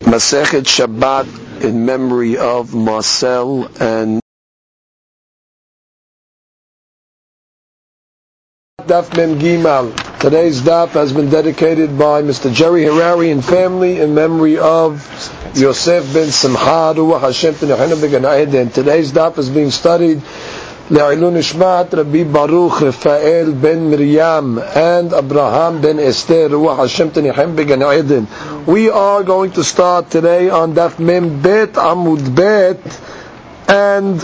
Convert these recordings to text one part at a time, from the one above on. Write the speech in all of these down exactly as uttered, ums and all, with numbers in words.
Masechet Shabbat in memory of Marcel and Daf Mem Gimal. Today's daf has been dedicated by Mister Jerry Harari and family in memory of Yosef ben Simcha Ruach Hashem T'nechenu B'Gan Eden. Today's daf is being studied Le'ilun Nishmat Rabbi Baruch Rafael ben Miriam and Abraham ben Esther Ruach Hashem T'nechenu B'Gan Eden. We are going to start today on daf Mem Bet Amud Bet, and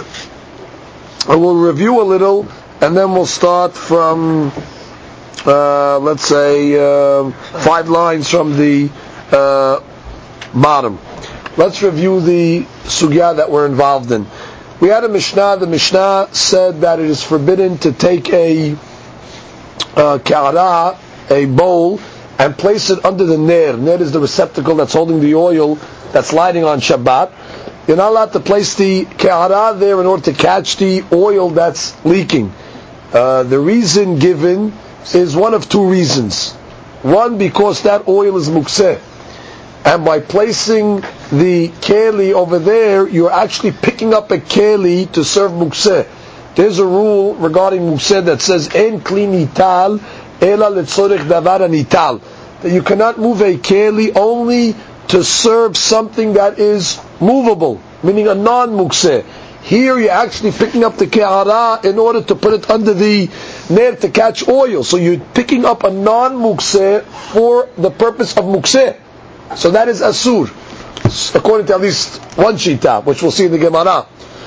I will review a little and then we'll start from uh, let's say uh, five lines from the uh, bottom. Let's review the sugya that we're involved in. We had a Mishnah. The Mishnah said that it is forbidden to take a uh, ka'ara, a bowl, and place it under the ner. Ner is the receptacle that's holding the oil that's lighting on Shabbat. You're not allowed to place the ka'ara there in order to catch the oil that's leaking. Uh, the reason given is one of two reasons. One, because that oil is mukseh, and by placing the keli over there, you're actually picking up a keli to serve mukseh. There's a rule regarding mukseh that says en kli nital ela letzorech davar nital, that you cannot move a keli only to serve something that is movable, meaning a non-mukseh. Here you're actually picking up the ke'ara in order to put it under the ner to catch oil. So you're picking up a non-mukseh for the purpose of mukseh. So that is asur, according to at least one shita, which we'll see in the Gemara.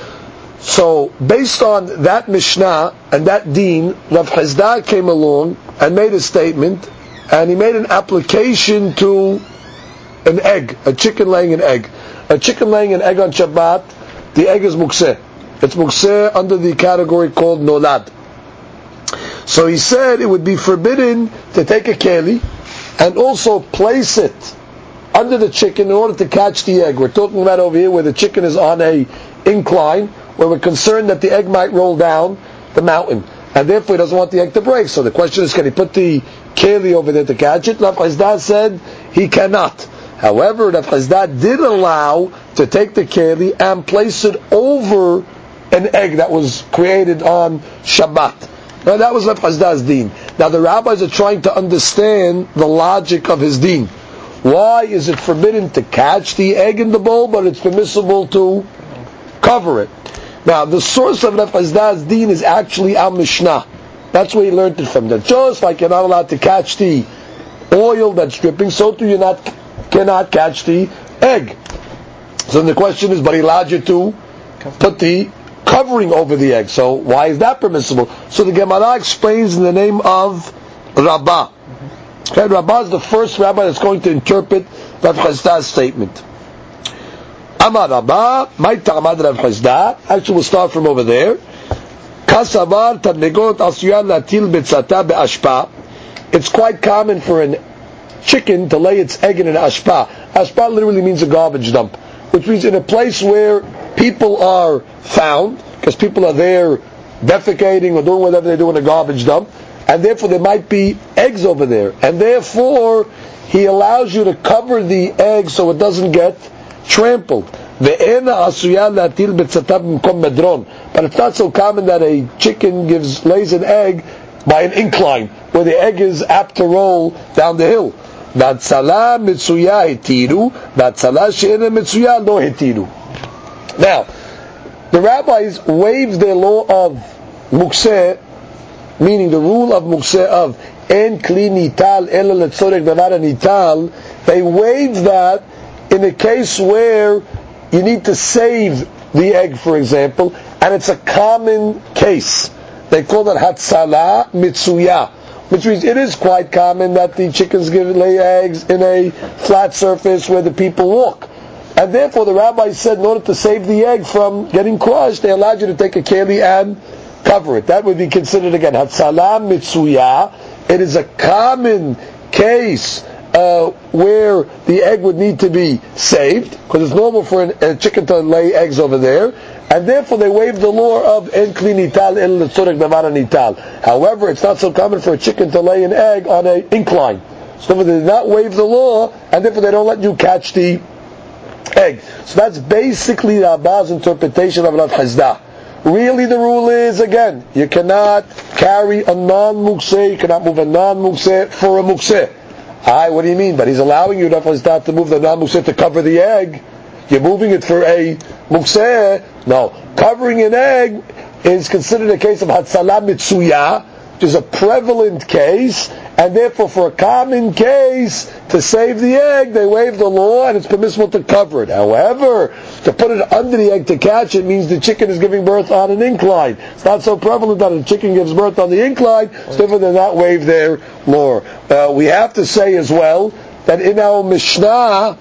So based on that Mishnah and that deen, Rav Hizda came along and made a statement, and he made an application to an egg, a chicken laying an egg. A chicken laying an egg on Shabbat, the egg is mukseh. It's mukseh under the category called nolad. So he said it would be forbidden to take a keli and also place it under the chicken in order to catch the egg. We're talking about over here where the chicken is on a incline, where we're concerned that the egg might roll down the mountain, and therefore he doesn't want the egg to break. So the question is, can he put the keli over there to catch it? Rav Hizda said he cannot. However, Rav Hizda did allow to take the keli and place it over an egg that was created on Shabbat. Now that was Rav Hizda's deen. Now the rabbis are trying to understand the logic of his deen. Why is it forbidden to catch the egg in the bowl, but it's permissible to cover it? Now the source of Rav Hizda's deen is actually our Mishnah. That's where he learned it from. That just like you're not allowed to catch the oil that's dripping, so too you're not cannot catch the egg. So the question is, but he allowed you to put the covering over the egg. So why is that permissible? So the Gemara explains in the name of Rabbah. Okay, Rabbah is the first rabbi that's going to interpret Rav Hizda's statement. Amar Rabbah, my ta'amad Rav Hizda. Actually, we'll start from over there. Kasavar tarnegot asuya latil betzata be'ashpa. It's quite common for an chicken to lay its egg in an ashpa. Ashpa literally means a garbage dump, which means in a place where people are found, because people are there defecating or doing whatever they do in a garbage dump, and therefore there might be eggs over there, and therefore he allows you to cover the egg so it doesn't get trampled. But it's not so common that a chicken gives lays an egg by an incline, where the egg is apt to roll down the hill. Batzala mitzuya hitiru, batzala she'ena mitzuya lo hitiru. Now, the rabbis waived their law of mukseh, meaning the rule of mukseh of en kli nital ela letzorech davar nital. They waived that in a case where you need to save the egg, for example, and it's a common case. They call that hatzala mitzuya, which means it is quite common that the chickens give lay eggs in a flat surface where the people walk. And therefore the rabbi said in order to save the egg from getting crushed, they allowed you to take a keli and cover it. That would be considered again hatzala mitzuya. It is a common case uh, where the egg would need to be saved, because it's normal for an, a chicken to lay eggs over there. And therefore they waived the law of en kli nital el letzorech davar nital. However, it's not so common for a chicken to lay an egg on an incline. So they did not waive the law, and therefore they don't let you catch the egg. So that's basically Rabba's interpretation of Rav Chizda. Really the rule is, again, you cannot carry a non-mukseh, you cannot move a non-mukseh for a mukseh. Alright, what do you mean? But he's allowing you, Rav Chizda, to move the non-mukseh to cover the egg. You're moving it for a mukseh. No. Covering an egg is considered a case of Hatzalah Mitsuya, which is a prevalent case, and therefore for a common case, to save the egg, they waive the law, and it's permissible to cover it. However, to put it under the egg to catch it means the chicken is giving birth on an incline. It's not so prevalent that a chicken gives birth on the incline, so therefore they're not waive their law. Uh, we have to say as well, that in our Mishnah,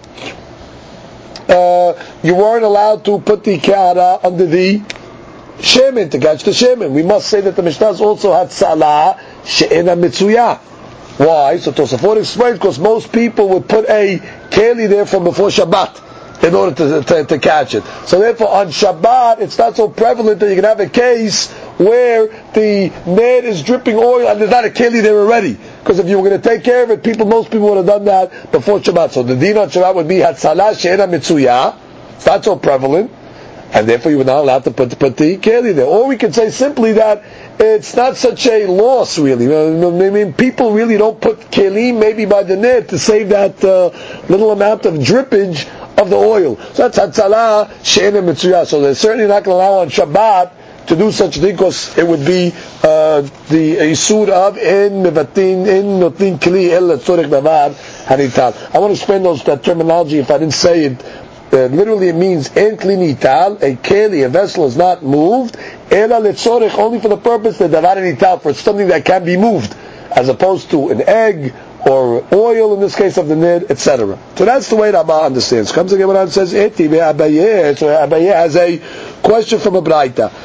uh, you weren't allowed to put the kara under the shemen, to catch the shemen. We must say that the Mishnah also had salah she'ena mitzuya. Why? So Tosafot explains, because most people would put a keli there from before Shabbat in order to, to, to catch it. So therefore on Shabbat, it's not so prevalent that you can have a case where the net is dripping oil and there's not a keli there already. Because if you were going to take care of it, people, most people would have done that before Shabbat. So the din on Shabbat would be hatzalah she'ena mitzuya. It's not so prevalent, and therefore you were not allowed to put, put the keli there. Or we could say simply that it's not such a loss, really. I mean, people really don't put kelim maybe by the net to save that uh, little amount of drippage of the oil. So that's hatzalah she'ena mitzuya. So they're certainly not going to allow on Shabbat to do such a thing, because it would be uh, the isur of in mevatin in notin kli el tzorech davar hanital. I want to explain those that terminology if I didn't say it. Uh, literally it means en kli nital, a keli, a vessel is not moved, ela letzorech, only for the purpose that davar hanital, for something that can be moved, as opposed to an egg or oil in this case of the nid, et cetera. So that's the way Rabba understands. Comes the Gemara and says, Eti Abaye. So Abaye has a question from a Braita.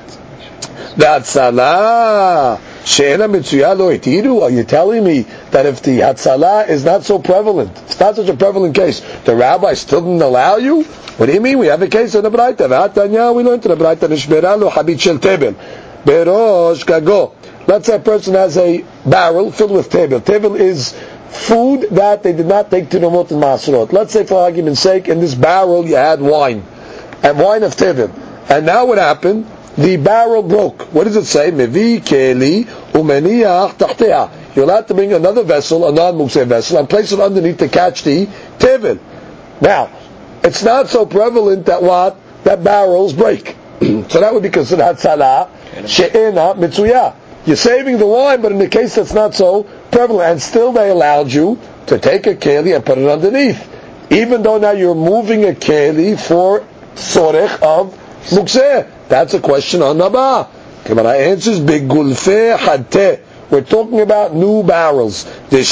Hatzalah she'ena mitzuya lo itiru. Are you telling me that if the hatzalah is not so prevalent, it's not such a prevalent case, the rabbi still didn't allow you? What do you mean? We have a case in the Braita. V'atanya, we learned in the Braita, nishmera lo habit shel tebel berosh gago. Let's say a person has a barrel filled with tebel. Tebel is food that they did not take to the Mot and Masrot. Let's say, for argument's sake, in this barrel you had wine, and wine of tebel. And now what happened? The barrel broke. What does it say? Mevi keli umeniach tachteha. You're allowed to bring another vessel, a non-mukseh vessel, and place it underneath to catch the tevil. Now, it's not so prevalent that what? That barrels break. So that would be considered hatzalah she'ena mitzuya. You're saving the wine, but in the case that's not so prevalent, and still they allowed you to take a keli and put it underneath. Even though now you're moving a keli for sorech of mukseh. That's a question on Naba. Gemara answers, Begulfe hadte. We're talking about new barrels.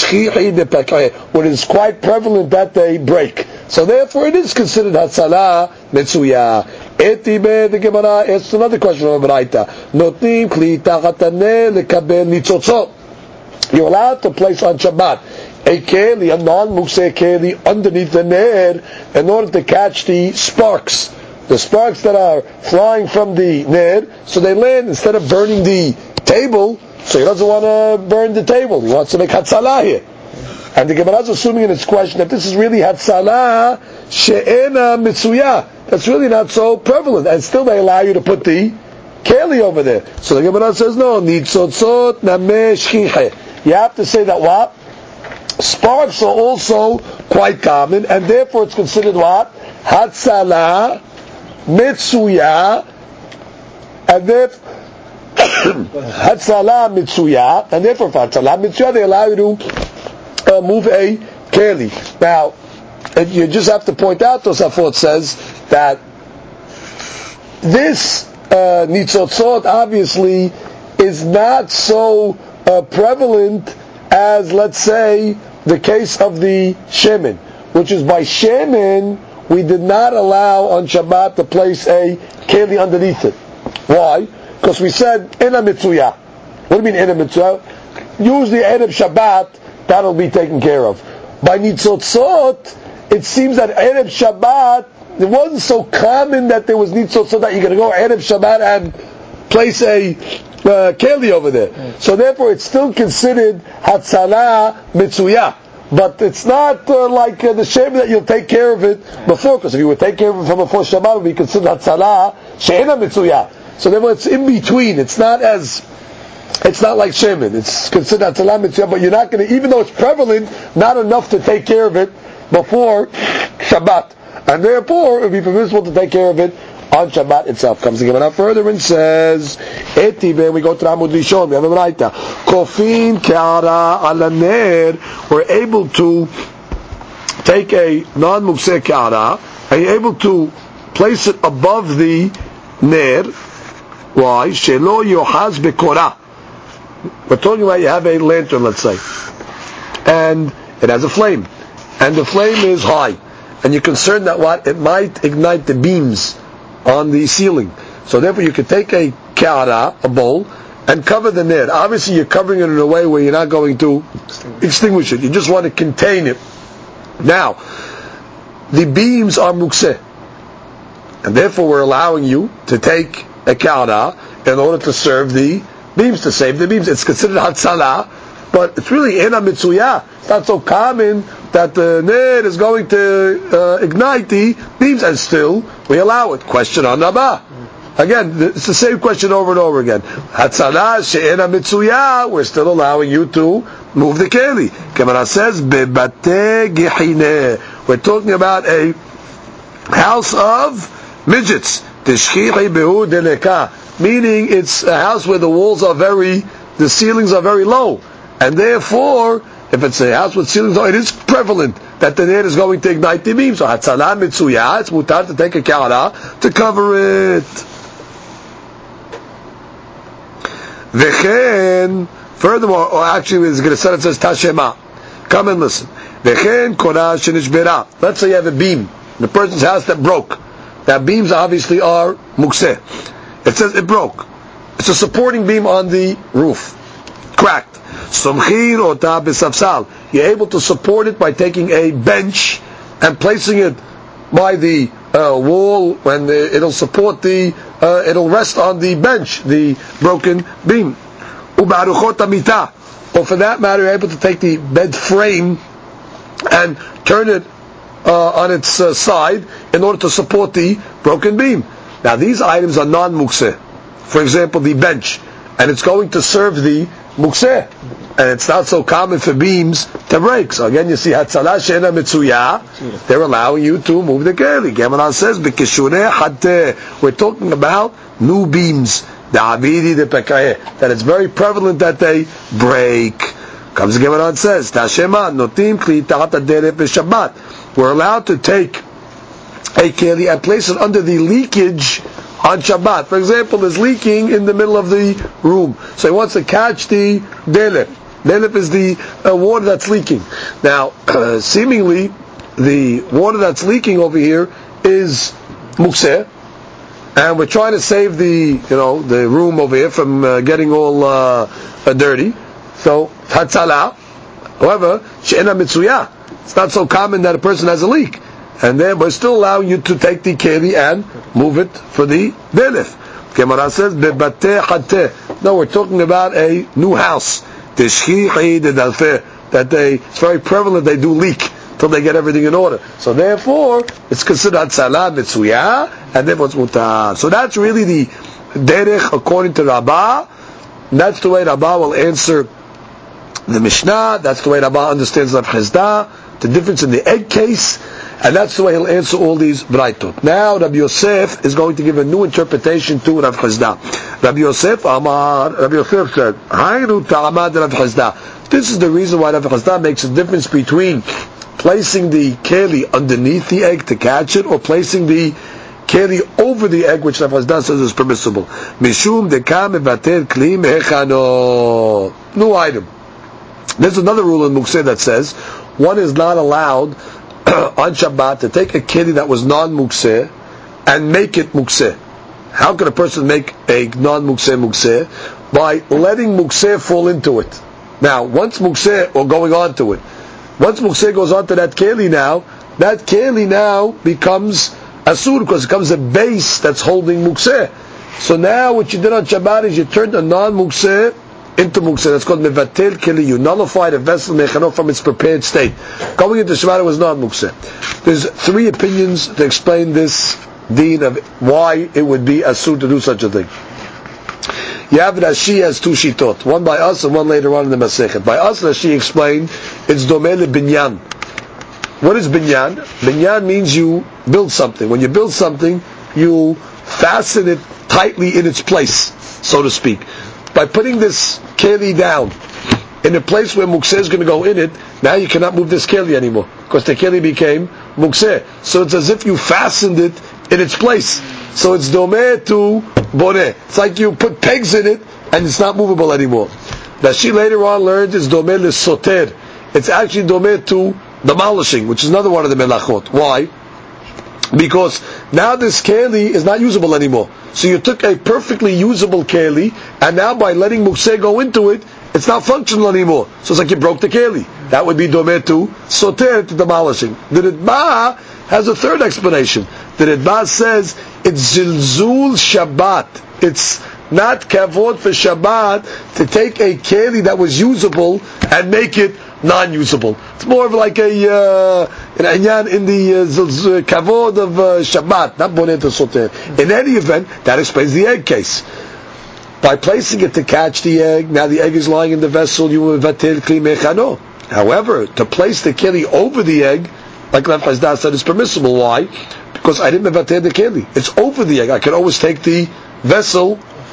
What is quite prevalent that they break. So therefore it is considered hatzalah mitzuya. Etibe, the Gemara asks another question on Braita. Notnim kli tachatane lekabel nitzotzot. You're allowed to place on Shabbat a keli, a non-mukseh keli, underneath the ner in order to catch the sparks. The sparks that are flying from the ner, so they land, instead of burning the table, so he doesn't want to burn the table, he wants to make hatzalah here. And the Gemara is assuming in its question that this is really hatzalah she'ena mitzuya. That's really not so prevalent, and still they allow you to put the keli over there. So the Gemara says, no, nitzotzot nameh shchiche. You have to say that what? Sparks are also quite common, and therefore it's considered what? Hatzalah mitzuya, and therefore hatzalah mitzuya, and therefore for hatzalah mitzuya they allow you to uh, move a keli. Now, you just have to point out, Tosafot says that this uh, nitzotzot obviously is not so uh, prevalent as, let's say, the case of the shemen, which is by shemen we did not allow on Shabbat to place a keli underneath it. Why? Because we said ena mitzuya. What do you mean ena mitzuya? Usually erev Shabbat that'll be taken care of. By nitzotzot, it seems that erev Shabbat it wasn't so common that there was nitzotzot that you're going to go erev Shabbat and place a uh, keli over there. So therefore, it's still considered hatzalah mitzuya. but it's not uh, like uh, the shame that you'll take care of it before, because if you would take care of it from before Shabbat, it would be considered Hatzalah she'ena mitzuyah. So therefore it's in between. It's not as, it's not like shemen. It's considered Hatzalah mitzuyah, but you're not going to, even though it's prevalent, not enough to take care of it before Shabbat. And therefore, it would be permissible to take care of it on Shabbat itself. Comes again up further and says, Etive, we go to Amud Rishon, we have a Braita. Kofin ka'ara ala ner, we're able to take a non-mukseh ka'ara, and you're able to place it above the ner. Why? Shelo yohaz bekora. We're talking about you have a lantern, let's say, and it has a flame, and the flame is high, and you're concerned that what? It might ignite the beams on the ceiling. So therefore you could take a ka'ara, a bowl, and cover the ner. Obviously you're covering it in a way where you're not going to extinguish it. You just want to contain it. Now, the beams are mukseh, and therefore we're allowing you to take a ka'ara in order to serve the beams, to save the beams. It's considered hatzalah, but it's really ena mitzuyah. It's not so common that the ner is going to uh, ignite the beams, and still we allow it. Question on Abba. Again, it's the same question over and over again. Hatzalah she'ena mitzuyah, we're still allowing you to move the keli. Gemara says, bebate gehine. We're talking about a house of midgets. Teshchichi behu deleka. Meaning it's a house where the walls are very, the ceilings are very low. And therefore, if it's a house with ceilings, it is prevalent that the ner is going to ignite the beam. So hatzalah mitzuyah, it's mutar to take a ka'ara to cover it. V'chen, furthermore, or actually it's going to say, it says tashema. Come and listen. V'chen kora shenishbera. Let's say you have a beam in a person's house that broke. That beams obviously are mukseh. It says it broke. It's a supporting beam on the roof. Cracked. Somchin ota b'safsal. You're able to support it by taking a bench and placing it by the uh, wall, when it'll support the, uh, it'll rest on the bench, the broken beam. U'ba'aruchot amita. Or for that matter, you're able to take the bed frame and turn it uh, on its uh, side in order to support the broken beam. Now these items are non-mukseh. For example, the bench, and it's going to serve the mukseh, and it's not so common for beams to break. So again, you see, hatzalah she'ena mitzuyah, they're allowing you to move the keli. Gemara says, b'kishurei hateh, we're talking about new beams, the avidi, the pekayeh, that it's very prevalent that they break. Comes the Gemara and says, tashema notim kli ta'at haderech b'shabbat, we're allowed to take a keli and place it under the leakage on Shabbat. For example, there's leaking in the middle of the room, so he wants to catch the delef. Delef is the uh, water that's leaking. Now, uh, seemingly, the water that's leaking over here is mukseh, and we're trying to save the, you know, the room over here from uh, getting all uh, uh, dirty. So, hatzalah. However, she'ena mitzuyah. It's not so common that a person has a leak. And then we're still allowing you to take the keli and move it for the delef. Gemara says, bebate hateh. No, we're talking about a new house. Teshchichi dedalfeh. That they, it's very prevalent they do leak till they get everything in order. So therefore, it's considered hatzalah mitzuyah, and therefore it's mutar. So that's really the derech according to Rabbah. That's the way Rabbah will answer the Mishnah. That's the way Rabbah understands Rav Chizda. The difference in the egg case. And that's the way he'll answer all these braytot. Now, Rabbi Yosef is going to give a new interpretation to Rav Chizda. Rabbi Yosef Amar, Rabbi Yosef said, Hayru ta'amad Rav Chizda. This is the reason why Rav Chizda makes a difference between placing the keli underneath the egg to catch it, or placing the keli over the egg, which Rav Chizda says is permissible. Mishum dekam mevater kli mechano. New item. There's another rule in Mukseh that says one is not allowed on Shabbat to take a keli that was non-mukseh and make it mukseh. How can a person make a non-mukseh mukseh? By letting mukseh fall into it. Now, once mukseh, or going on to it, once mukseh goes on to that keli now, that keli now becomes asur, because it becomes a base that's holding mukseh. So now what you did on Shabbat is you turned a non-mukseh into mukseh. That's called mevatel keli. You nullify the vessel mechano from its prepared state. Going into Shabbat was not mukseh. There's three opinions to explain this deen of why it would be asur to do such a thing. You have Rashi has two shitot, one by us and one later on in the Masechet. By us, Rashi explained it's domele binyan. What is binyan? Binyan means you build something. When you build something, you fasten it tightly in its place, so to speak. By putting this keli down in a place where mukseh is going to go in it, now you cannot move this keli anymore because the keli became mukseh. So it's as if you fastened it in its place. So it's domeh to boreh. It's like you put pegs in it and it's not movable anymore. Rashi later on learned it's domeh lesoter. It's actually domeh to demolishing, which is another one of the melachot. Why? Because now this keli is not usable anymore. So you took a perfectly usable keli, and now by letting mukseh go into it, it's not functional anymore. So it's like you broke the keli. That would be domeh to soter, to demolishing. The Ritba has a third explanation. The Ritba says it's zilzul Shabbat. It's not kavod for Shabbat to take a keli that was usable and make it non-usable. It's more of like a uh, an anyan in the uh, kavod of uh, Shabbat, not boneh to soter. In any event, that explains the egg case. By placing it to catch the egg, now the egg is lying in the vessel, you will vatel kli mechano. However, to place the keli over the egg, like Rav Chazda said, is permissible. Why? Because I didn't mevatel the keli. It's over the egg. I can always take the vessel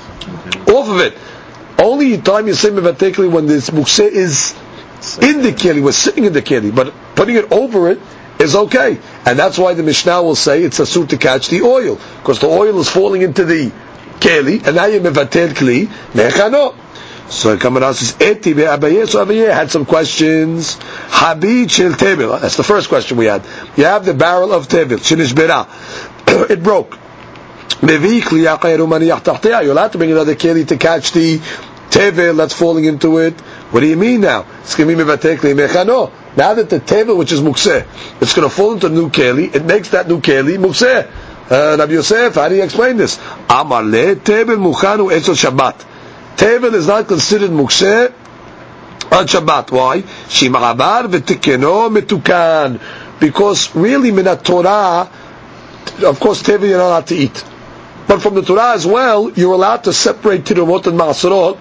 off of it. Only time you say mevatel keli when this mukseh is in the keli, was sitting in the keli, but putting it over it is okay. And that's why the Mishnah will say it's asur to catch the oil, because the oil is falling into the keli, and now you mevatel kli mechano. So Kamara says, Eti be'abaye. So Abaye had some questions. Habid shel tevel. That's the first question we had. You have the barrel of tevel. Shenishbera. It broke. Mevi kli yaqayru maniyach tahtiyah. You're allowed to bring another keli to catch the tevel that's falling into it. What do you mean now? It's going to be mevatel kli mechano. Now that the tevel, which is mukseh, it's going to fall into a new keli, it makes that new keli mukseh. Uh, Rabbi Yosef, how do you explain this? Amar le tevel muchanu etzot Shabbat. Tevel is not considered mukseh on Shabbat. Why? Shim'abar v'tikeno metukan. Because really, minat Torah, of course, tevel you're not allowed to eat. But from the Torah as well, you're allowed to separate tirumot and ma'aserot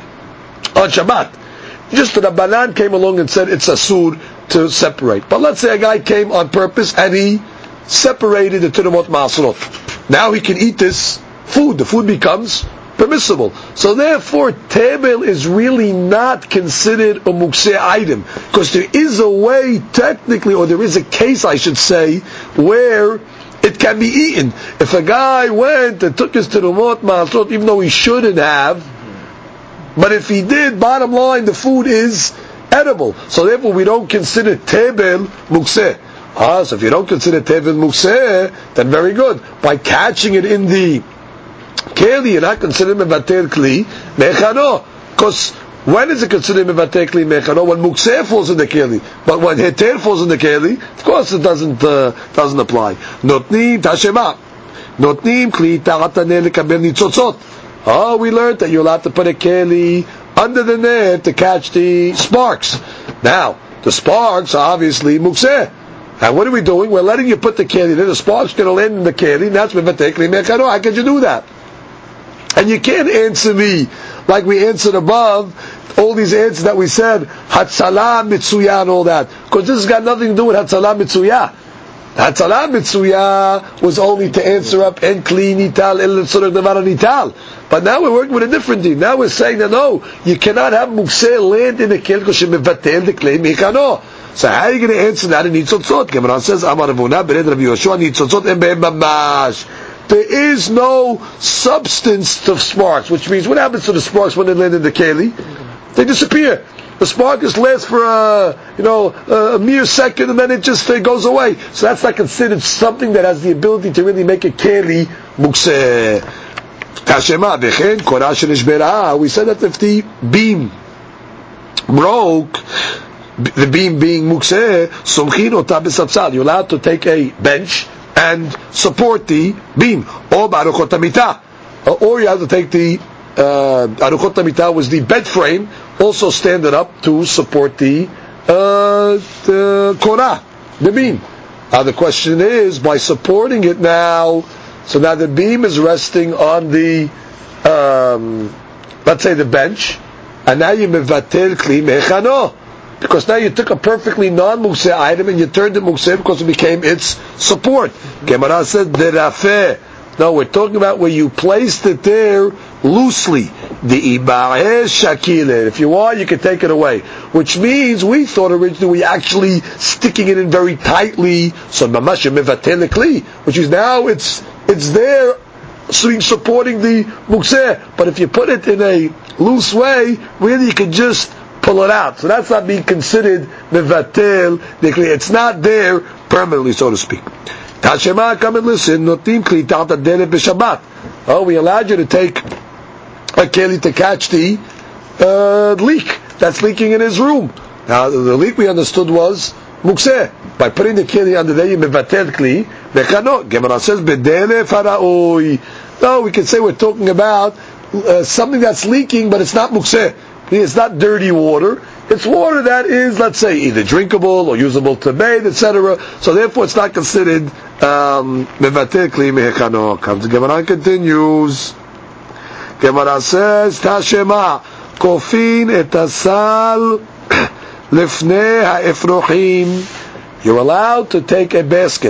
on Shabbat. Just the Rabbanan came along and said it's asur to separate. But let's say a guy came on purpose and he separated the tirumot ma'aserot. Now he can eat this food. The food becomes permissible. So therefore, tevel is really not considered a mukseh item, because there is a way, technically, or there is a case, I should say, where it can be eaten. If a guy went and took his tirumot ma'aserot, even though he shouldn't have, but if he did, bottom line, the food is edible. So therefore, we don't consider tevel mukseh. Ah, so if you don't consider tevel mukseh, then very good. By catching it in the keli, you're not considered mevatel kli mechano. Because when is it considered mevatel kli mechano? When mukseh falls in the keli. But when heter falls in the keli, of course it doesn't uh, doesn't apply. Notnim tashema. Notnim kli ta'ataneh lekabel nitzotzot. Oh, we learned that you're allowed to put a keli under the net to catch the sparks. Now, the sparks are obviously mukseh. And what are we doing? We're letting you put the keli there. The sparks going to land in the keli. And that's mevatel kli mechano. How could you do that? And you can't answer me like we answered above, all these answers that we said, Hatzalah Mitsuya and all that. Because this has got nothing to do with Hatzalah Mitsuya. Hatzalah Mitsuya was only to answer up En Kli Nital El Tzorech Devar Nital. But now we're working with a different thing. Now we're saying that no, you cannot have Mukseh land in the Kel because you mevatel the Klei Mechano. So how are you going to answer that in Nitzotzot? Gemara says, Amar Ravuna Bered Rav Yoshua Nitzotzot En Be'em Mamash. There is no substance to sparks, which means what happens to the sparks when they land in the keli? They disappear. The spark just lasts for a, you know, a mere second, and then it just it goes away. So that's not considered something that has the ability to really make a keli mukseh. Kashema v'chen korah shenishbera. We said that if the beam broke, the beam being mukseh, somchin ota b'sapsal. You're allowed to take a bench and support the beam, or baruchot hamita, or you have to take the uh, Aruchot HaMitah was the bed frame, also standing up to support the, uh, the Korah, the beam. Now the question is, by supporting it now, so now the beam is resting on the, um, let's say the bench, and now you mevatel kli mechano, because now you took a perfectly non-mukseh item and you turned it mukseh because it became its support. Gemara said derafeh. No, we're talking about where you placed it there loosely. The iba'eh shakile. If you want, you can take it away. Which means we thought originally we actually sticking it in very tightly. So mamash mevatel kli, which is now it's it's there, supporting the mukseh. But if you put it in a loose way, really you can just pull it out. So that's not being considered mevatel kli. It's not there permanently, so to speak. Tashema, come and listen. Notim kli ta'at aderet b'Shabbat. Oh, we allowed you to take a keli to catch the uh, leak that's leaking in his room. Now, the leak we understood was mukseh. By putting the keli under there, you mevatel kli mechano. Gemara says bedele faraoi. No, we can say we're talking about uh, something that's leaking, but it's not mukseh. It's not dirty water. It's water that is, let's say, either drinkable or usable to bathe, et cetera. So therefore, it's not considered mevatel kli mechano. Comes the Gemara continues. Gemara says, Tashema kofin et asal lifnei ha'efrochim. You're allowed to take a basket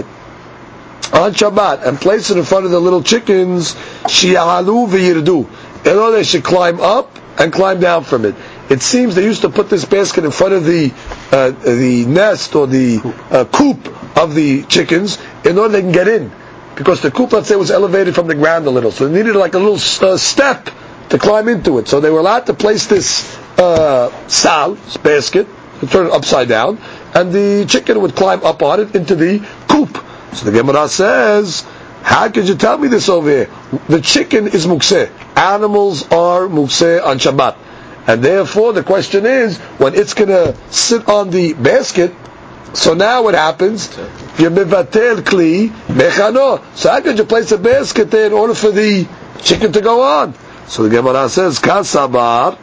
on Shabbat and place it in front of the little chickens. Shi'alu v'yirdu. In order they should climb up and climb down from it. It seems they used to put this basket in front of the uh, the nest or the uh, coop of the chickens in order they can get in, because the coop, let's say, was elevated from the ground a little, so they needed like a little uh, step to climb into it. So they were allowed to place this uh, sal, this basket, and turn it upside down, and the chicken would climb up on it into the coop. So the Gemara says, how could you tell me this over here? The chicken is mukseh. Animals are mukseh on Shabbat. And therefore the question is, when it's going to sit on the basket, so now what happens? You mevatel kli mechano. So how could you place a basket there in order for the chicken to go on? So the Gemara says, Kasabar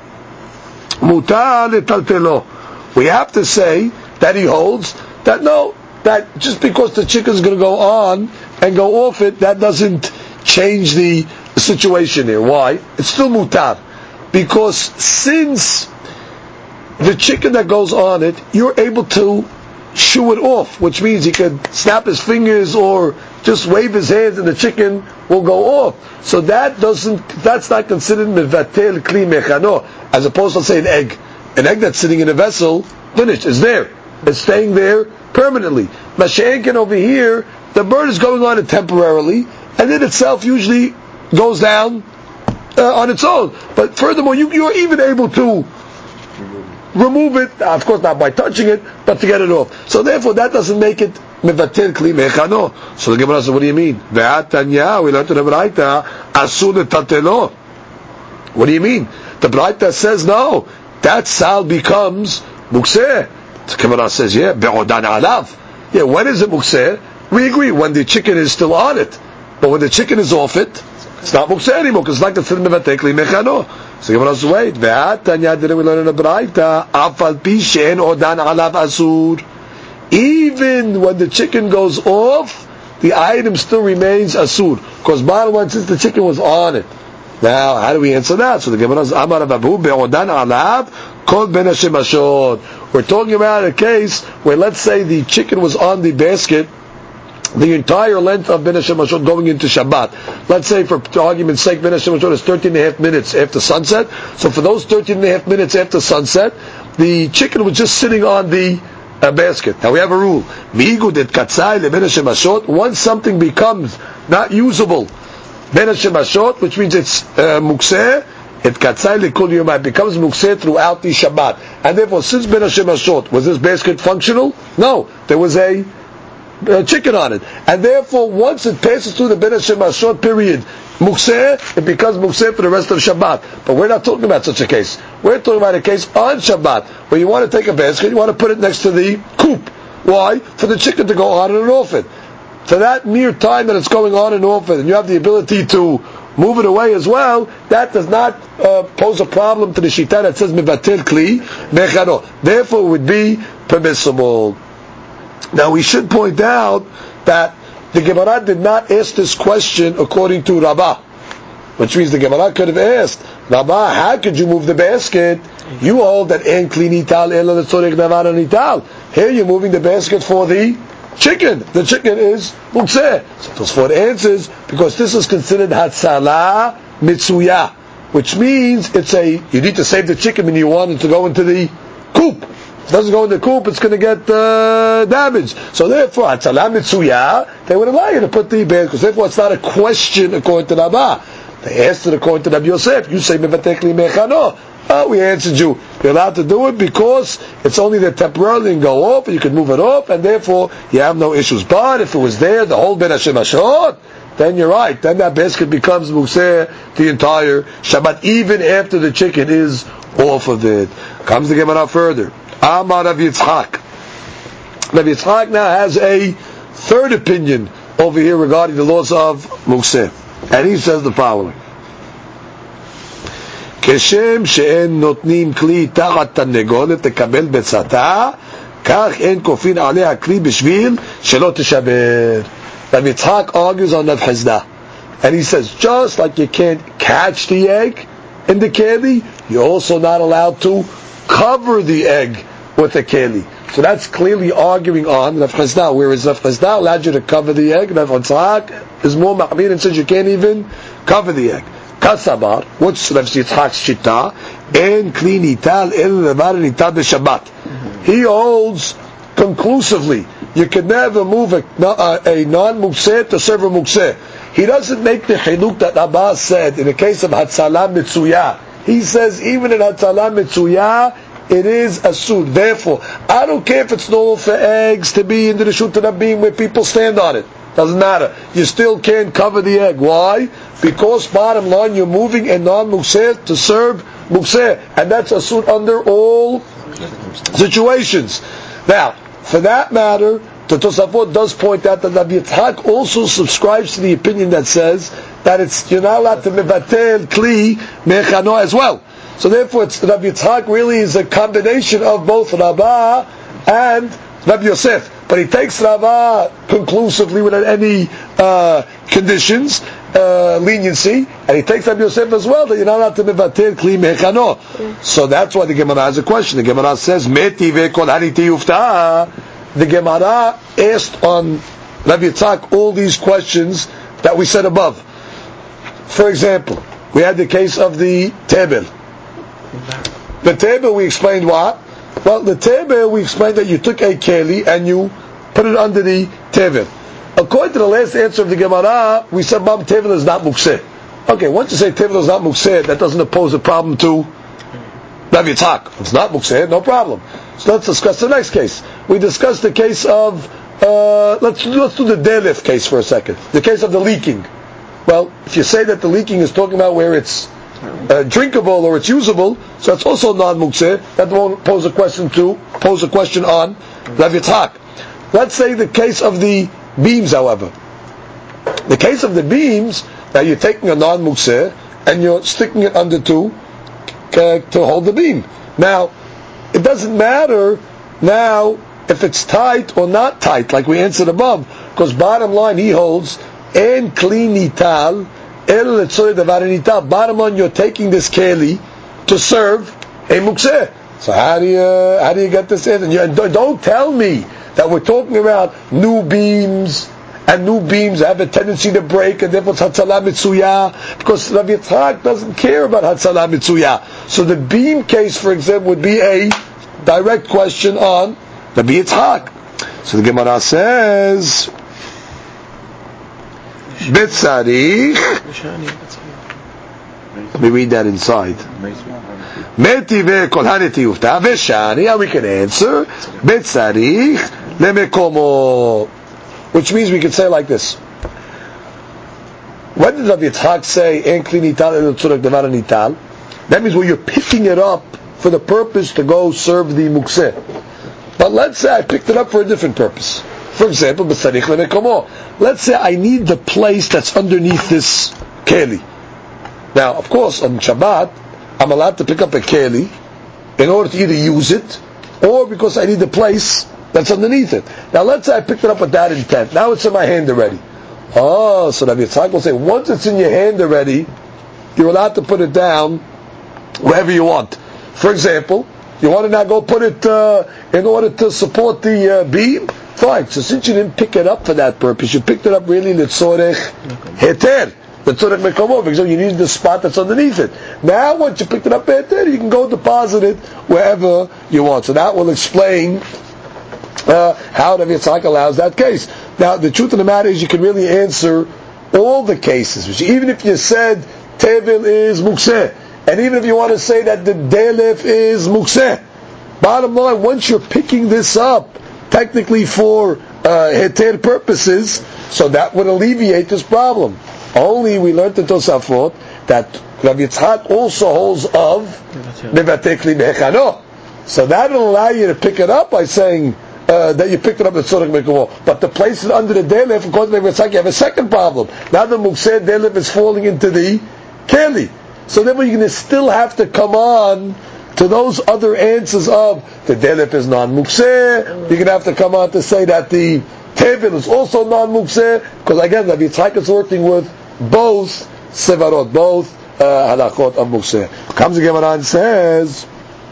mutar letaltelo. We have to say that he holds that no, that just because the chicken is going to go on and go off it, that doesn't change the situation here. Why? It's still mutar. Because since the chicken that goes on it, you're able to shoo it off, which means he could snap his fingers or just wave his hands and the chicken will go off. So that doesn't, that's not considered mevatel kli mechano, as opposed to, say, an egg. An egg that's sitting in a vessel, finished, is there. It's staying there permanently. Mashenkin over here, the bird is going on it temporarily, and it itself usually goes down uh, on its own. But furthermore, you, you're even able to remove it, of course not by touching it, but to get it off. So therefore, that doesn't make it mevatel kli mechano. So the Gemara says, what do you mean? Ve'atanya, we learned in the Braita, asur letatelo. What do you mean? The Braita says, no, that sal becomes mukseh. The Gemara says, yeah, be'odan alav. Yeah, when is it mukseh? We agree, when the chicken is still on it. But when the chicken is off it, it's not mukseh anymore, because it's not considered mevatel kli mechano. So the Gemara says, wait, ve'atanya, didn't we learn in the Braita, afal pi she'en odan alav asur. Even when the chicken goes off, the item still remains asur. Because bottom line, since the chicken was on it. Now, how do we answer that? So the Gemara says, Amar Abahu be'odan alav kol ben hashemashot. We're talking about a case where, let's say, the chicken was on the basket the entire length of ben hashemashot going into Shabbat. Let's say, for argument's sake, ben hashemashot is thirteen and a half minutes after sunset. So for those thirteen and a half minutes after sunset, the chicken was just sitting on the a basket. Now we have a rule. Once something becomes not usable, ben hashemashot, which means it's uh, mukseh, it katzai lekol yomai, becomes mukseh throughout the Shabbat. And therefore, since ben hashemashot, was this basket functional? No, there was a, a chicken on it. And therefore, once it passes through the ben hashemashot period, mukseh, it becomes mukseh for the rest of Shabbat. But we're not talking about such a case. We're talking about a case on Shabbat, where you want to take a basket, you want to put it next to the coop. Why? For the chicken to go on and off it. For that mere time that it's going on and off it, and you have the ability to move it away as well, that does not uh, pose a problem to the shita that says mevatel kli mechano. Therefore, it would be permissible. Now, we should point out that the Gemara did not ask this question according to Rabbah, which means the Gemara could have asked, Rabbah, how could you move the basket? You hold that en kli nital ela letzorech davar nital. Here you're moving the basket for the chicken. The chicken is mukseh. So Tosfot answers, because this is considered hatzalah mitzuya, which means it's a, you need to save the chicken when you want it to go into the coop. If it doesn't go in the coop, it's going to get uh, damaged. So therefore, hatzalah mitzuya, they would allow you to put the basket, because therefore it's not a question according to Rabbah. They asked it according to Rabbi Yosef. You say mevatek li mechano. Oh, we answered you. You're allowed to do it because it's only that temporarily and go off, and you can move it off, and therefore you have no issues. But if it was there, the whole ben Hashem Ashot, then you're right. Then that basket becomes mukseh the entire Shabbat, even after the chicken is off of it. Comes the Gemara further. Amar Rav Yitzchak. Rav Yitzchak now has a third opinion over here regarding the laws of mukseh. And he says the following: כשם שאין נותנים כלי תחת תרנגולת לקבל ביצתה, כך אין כופין עליה כלי בשביל שלא תשבר. Rav Yitzchak argues on Rav Chizda, and he says, just like you can't catch the egg in the keli, you're also not allowed to cover the egg with a keli. So that's clearly arguing on Rav Chizda, whereas Rav Chizda allowed you to cover the egg, Rav Yitzchak is more machmir and says you can't even cover the egg. Kasabar, what's Rav Yitzchak's shita? En kli nital el levar nital b'Shabbat. He holds conclusively you can never move a, a non-mukseh to serve a mukseh. He doesn't make the chiluk that Abbas said in the case of hatzalah mitzuya. He says even in hatzalah mitzuya it is asud. Therefore, I don't care if it's normal for eggs to be in the Reshut Rabim where people stand on it. Doesn't matter. You still can't cover the egg. Why? Because bottom line, you're moving a non-mukseh to serve mukseh, and that's asud under all situations. Now, for that matter, the Tosafot does point out that Rabbi Yitzchak also subscribes to the opinion that says that it's you're not allowed to mevatel kli mechano as well. So therefore, it's, Rabbi Yitzchak really is a combination of both Rabbah and Rabbi Yosef. But he takes Rabbah conclusively without any uh, conditions, uh, leniency, and he takes Rabbi Yosef as well, that you're not allowed to mevatel kli mechano. So that's why the Gemara has a question. The Gemara says, Meti ve'kol haniti yufta. The Gemara asked on Rabbi Yitzchak all these questions that we said above. For example, we had the case of the tebel. The tebel, we explained what? Well, the tebel, we explained that you took a keli and you put it under the tebel. According to the last answer of the Gemara, we said, Bam, tebel is not mukseh. Okay, once you say tebel is not mukseh, that doesn't pose a problem to Rabbi Yitzchak. It's not mukseh, no problem. So let's discuss the next case. We discussed the case of, uh, let's, let's do the delif case for a second. The case of the leaking. Well, if you say that the leaking is talking about where it's uh, drinkable or it's usable, so it's also non-mukseh, that won't pose a question to, pose a question on Rabbi Yitzchak. Let's say the case of the beams, however. The case of the beams, now you're taking a non-mukseh and you're sticking it under two uh, to hold the beam. Now, it doesn't matter now if it's tight or not tight, like we answered above, because bottom line he holds, en kli nital, el letzoy davar nital. Bottom line, you're taking this keli to serve a mukseh. So how do you how do you get this in? And don't tell me that we're talking about new beams, and new beams have a tendency to break, and therefore it's hatzalah mitzuya, because Rabbi Yitzchak doesn't care about hatzalah mitzuya. So the beam case, for example, would be a direct question on Rabbi Yitzchak. So the Gemara says, Betzarich. Let me read that inside. Meti ve'kol haneti yufta v'shani. How we can answer? Betzarich lemekomo. Which means we could say like this. When did Rabbi Yitzchak say en kli nital el tzurek davar nital? That means when you're picking it up for the purpose to go serve the mukseh. But let's say I picked it up for a different purpose. For example, b'tzarich lemekomo. Let's say I need the place that's underneath this keli. Now, of course, on Shabbat, I'm allowed to pick up a keli in order to either use it or because I need the place that's underneath it. Now, let's say I picked it up with that intent. Now it's in my hand already. Oh, so Rabbi Yitzchak will say, once it's in your hand already, you're allowed to put it down wherever you want. For example, you want to now go put it uh, in order to support the uh, beam? Fine. So since you didn't pick it up for that purpose, you picked it up really l'tzorech heter, l'tzorech mekomo, because you needed the spot that's underneath it. Now, once you picked it up heter, you can go deposit it wherever you want. So that will explain uh, how Rabbi Yitzchak allows that case. Now, the truth of the matter is, you can really answer all the cases. Which even if you said tevel is mukseh, and even if you want to say that the delef is mukseh, bottom line, once you're picking this up, technically for uh, heter purposes, so that would alleviate this problem. Only we learned in Tosafot that Rabbi Yitzchak also holds of mevateh kli mehechano. So that will allow you to pick it up by saying uh, that you picked it up at tzorech mekomo. But to place it under the delef, according to Rabbi Yitzchak, you have a second problem. Now the mukseh delef is falling into the keli. So then you're going to still have to come on to those other answers of the delef is non-mukseh. You're going to have to come on to say that the tevel is also non-mukseh, because again, Rabbi Yitzchak is working with both sevarot, both uh, halachot of mukseh. Comes the Gemara and says,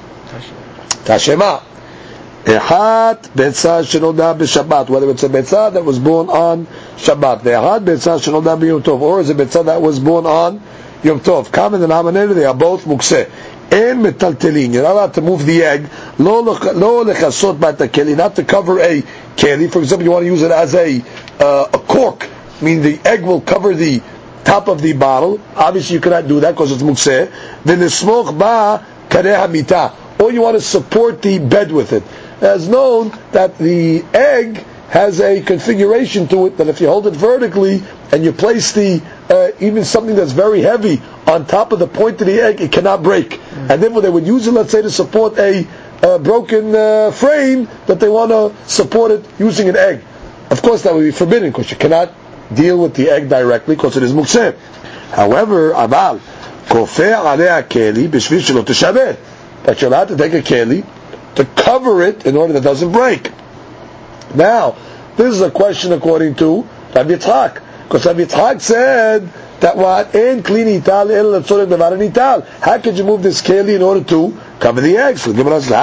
Tashema, Echat betzah shenolda b'Shabbat, whether it's a betzah that was born on Shabbat, Echat betzah shenolda b'Yom Tov, or is a betzah that was born on Yom Tov. Common denominator, they are both mukseh. En metaltelin, you're not allowed to move the egg, lo lechasot b'takeli, not to cover a keli. For example, you want to use it as a uh, a cork, meaning the egg will cover the top of the bottle. Obviously, you cannot do that because it's mukseh. V'nesmoch ba kareh hamita, or you want to support the bed with it. As known that the egg has a configuration to it that if you hold it vertically and you place the uh, even something that's very heavy on top of the point of the egg, it cannot break. Mm. And therefore they would use it, let's say, to support a uh, broken uh, frame that they want to support it using an egg. Of course, that would be forbidden because you cannot deal with the egg directly because it is mukseh. However, aval kofeh alei keli b'shvil shelo teshaber, but you're allowed to take a keli to cover it in order that it doesn't break. Now, this is a question according to Rabbi Yitzchak, because Rabbi Yitzchak said that what in kli nital el letzorech devar nital. How could you move this keli in order to cover the eggs? So the Gemara says,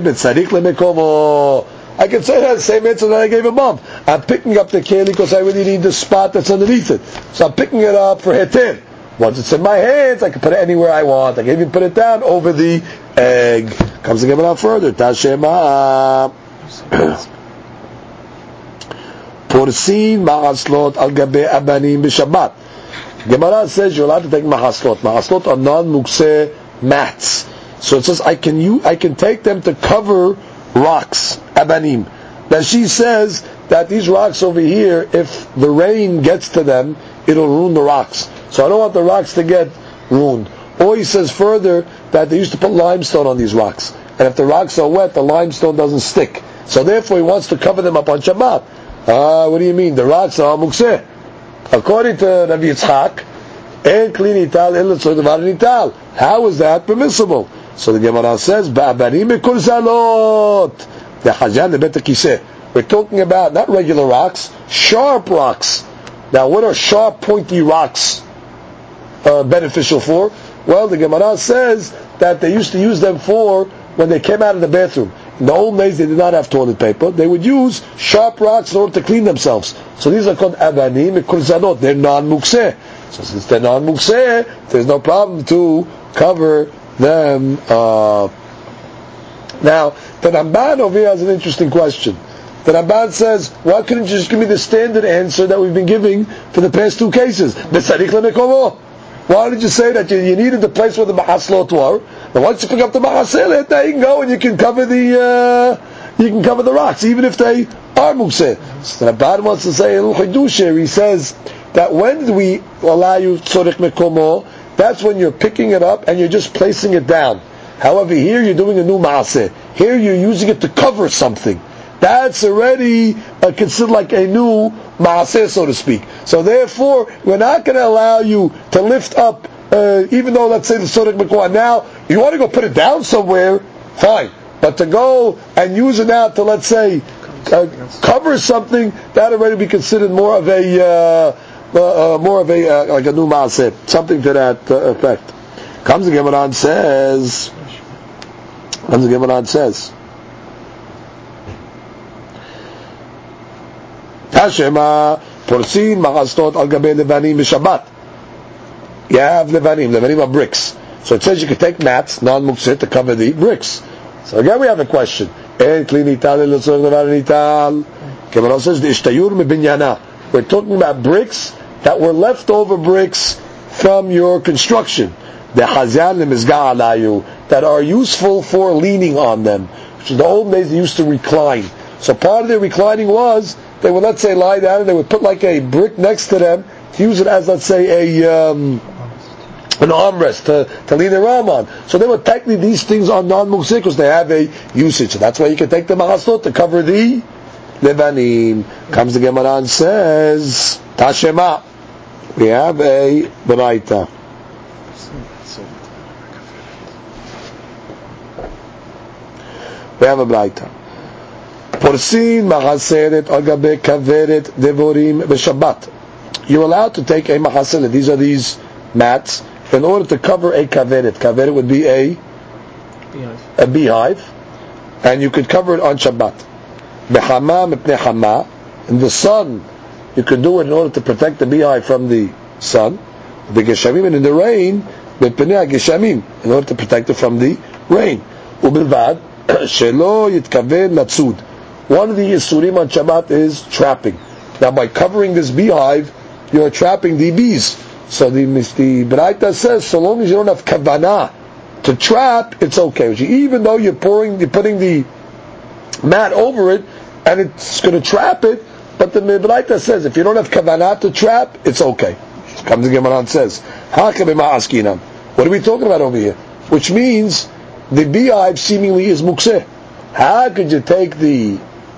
I can say that same answer that I gave above. I'm picking up the keli because I really need the spot that's underneath it. So I'm picking it up for heter. Once it's in my hands, I can put it anywhere I want. I can even put it down over the egg. Comes the Gemara further. Tashema. Porsin ma'aslot al gabe abanim b'Shabbat. Gemara says you're allowed to take ma'aslot. Ma'aslot are non-mukseh mats. So it says I can use, I can take them to cover rocks, abanim. Now she says that these rocks over here, if the rain gets to them, it'll ruin the rocks. So I don't want the rocks to get ruined. Or he says further that they used to put limestone on these rocks. And if the rocks are wet, the limestone doesn't stick. So therefore he wants to cover them up on Shabbat. Ah, what do you mean? The rocks are mukseh. According to Rabbi Yitzchak, en kli nital el letzorech devar nital. How is that permissible? So the Gemara says, ba'abanim mekurzalot. The hajan the bet kiseh. We're talking about not regular rocks, sharp rocks. Now, what are sharp, pointy rocks uh, beneficial for? Well, the Gemara says that they used to use them for when they came out of the bathroom. In the old days, they did not have toilet paper. They would use sharp rocks in order to clean themselves. So these are called abanim mekurzalot. They're non-mukseh. So since they're non-mukseh, there's no problem to cover them. Uh, now, the Ramban over here has an interesting question. The Ramban says, why couldn't you just give me the standard answer that we've been giving for the past two cases? Why did you say that you, you needed the place where the mahaslot were? And once you pick up the mahaselet, now you can go and you can cover the uh, you can cover the rocks, even if they are mukseh. So the Ramban wants to say in Chidusher, he says that when do we allow you tzorech mekomo? That's when you're picking it up and you're just placing it down. However, here you're doing a new maaseh. Here you're using it to cover something. That's already uh, considered like a new maaseh, so to speak. So therefore, we're not going to allow you to lift up uh, even though, let's say, the Sodek Mekwa, now, you want to go put it down somewhere, fine. But to go and use it now to, let's say, uh, cover something, that already be considered more of a, uh, uh, uh, more of a, uh, like a new Maaseh, something to that uh, effect. Comes the Gemara and says, comes the Gemara and says, Tashema, Porsin, Mahastot, Al Gabe Levanim, Shabbat. You have Levanim, Levanim are bricks. So it says you can take mats, non-muksit, to cover the bricks. So again we have a question. En kli nital l'tzorech levar nital. Gemara says the ishtayur mibinyana. We're talking about bricks that were leftover bricks from your construction. The hazyan lemizga alayu, that are useful for leaning on them. Which in the old days they used to recline. So part of their reclining was they would, let's say, lie down and they would put like a brick next to them to use it as, let's say, a um, an armrest to, to lean around on. So they would technically, these things are non-mukseh because they have a usage. So that's why you can take the mahasot to cover the levanim. Comes the Gemara and says, Tashema. We have a beraita. We have a beraita. Porsin mahaseret agabe kaveret devorim b'Shabbat. You're allowed to take a mahaseret. These are these mats in order to cover a kaveret. Kaveret would be a beehive. a beehive, and you could cover it on Shabbat. B'chama mipnei chama. In the sun, you could do it in order to protect the beehive from the sun. B'geshamim, and in the rain, mipnei geshamim, in order to protect it from the rain. Ubilvad shelo yitkaven latzud. One of the Yisurim on Shabbat is trapping. Now, by covering this beehive, you're trapping the bees. So the the Beraita says, so long as you don't have kavanah to trap, it's okay. Even though you're pouring, you're putting the mat over it, and it's going to trap it, but the Beraita says, if you don't have kavanah to trap, it's okay. Comes the Gemara and says, what are we talking about over here? Which means the beehive seemingly is mukseh. How could you take the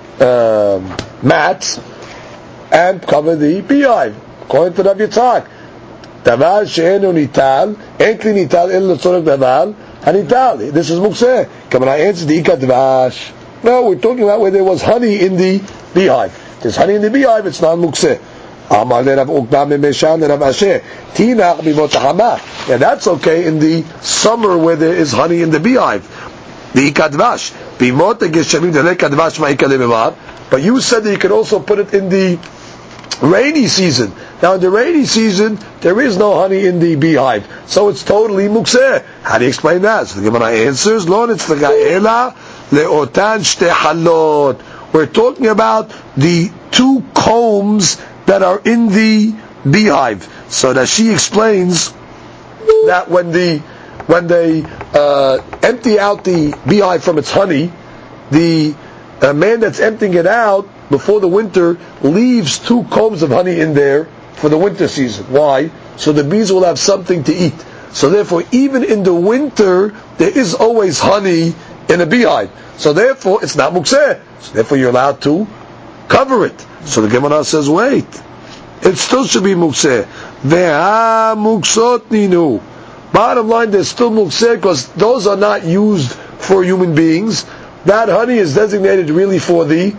um, mats and cover the beehive? According to Rav Yitzhak, Davar she'enu nital, en kli nital el l'tzorech davar hanital. This is mukseh. Gemara answers the ikat dvash. No, we're talking about where there was honey in the beehive. If there's honey in the beehive, it's not mukseh. Amar leRav Ukna memeshan leRav Asher tinach bimot hama. Yeah, that's okay in the summer where there is honey in the beehive. The ikat dvash bimot geshamim delek dvash ma'ikah lememar. But you said that you could also put it in the rainy season. Now in the rainy season, there is no honey in the beehive. So it's totally mukseh. How do you explain that? So the Gemara answers, Lo nitzlaga ela le'otan shte halot. We're talking about the two combs that are in the beehive. So that she explains that when the when they uh, empty out the beehive from its honey, the uh, man that's emptying it out before the winter leaves two combs of honey in there for the winter season. Why? So the bees will have something to eat. So therefore, even in the winter, there is always honey in a beehive. So therefore, it's not mukseh. So therefore, you're allowed to cover it. So the Gemara says, wait, it still should be mukseh. Veha muksot ninu. Bottom line, there's still mukseh because those are not used for human beings. That honey is designated really for the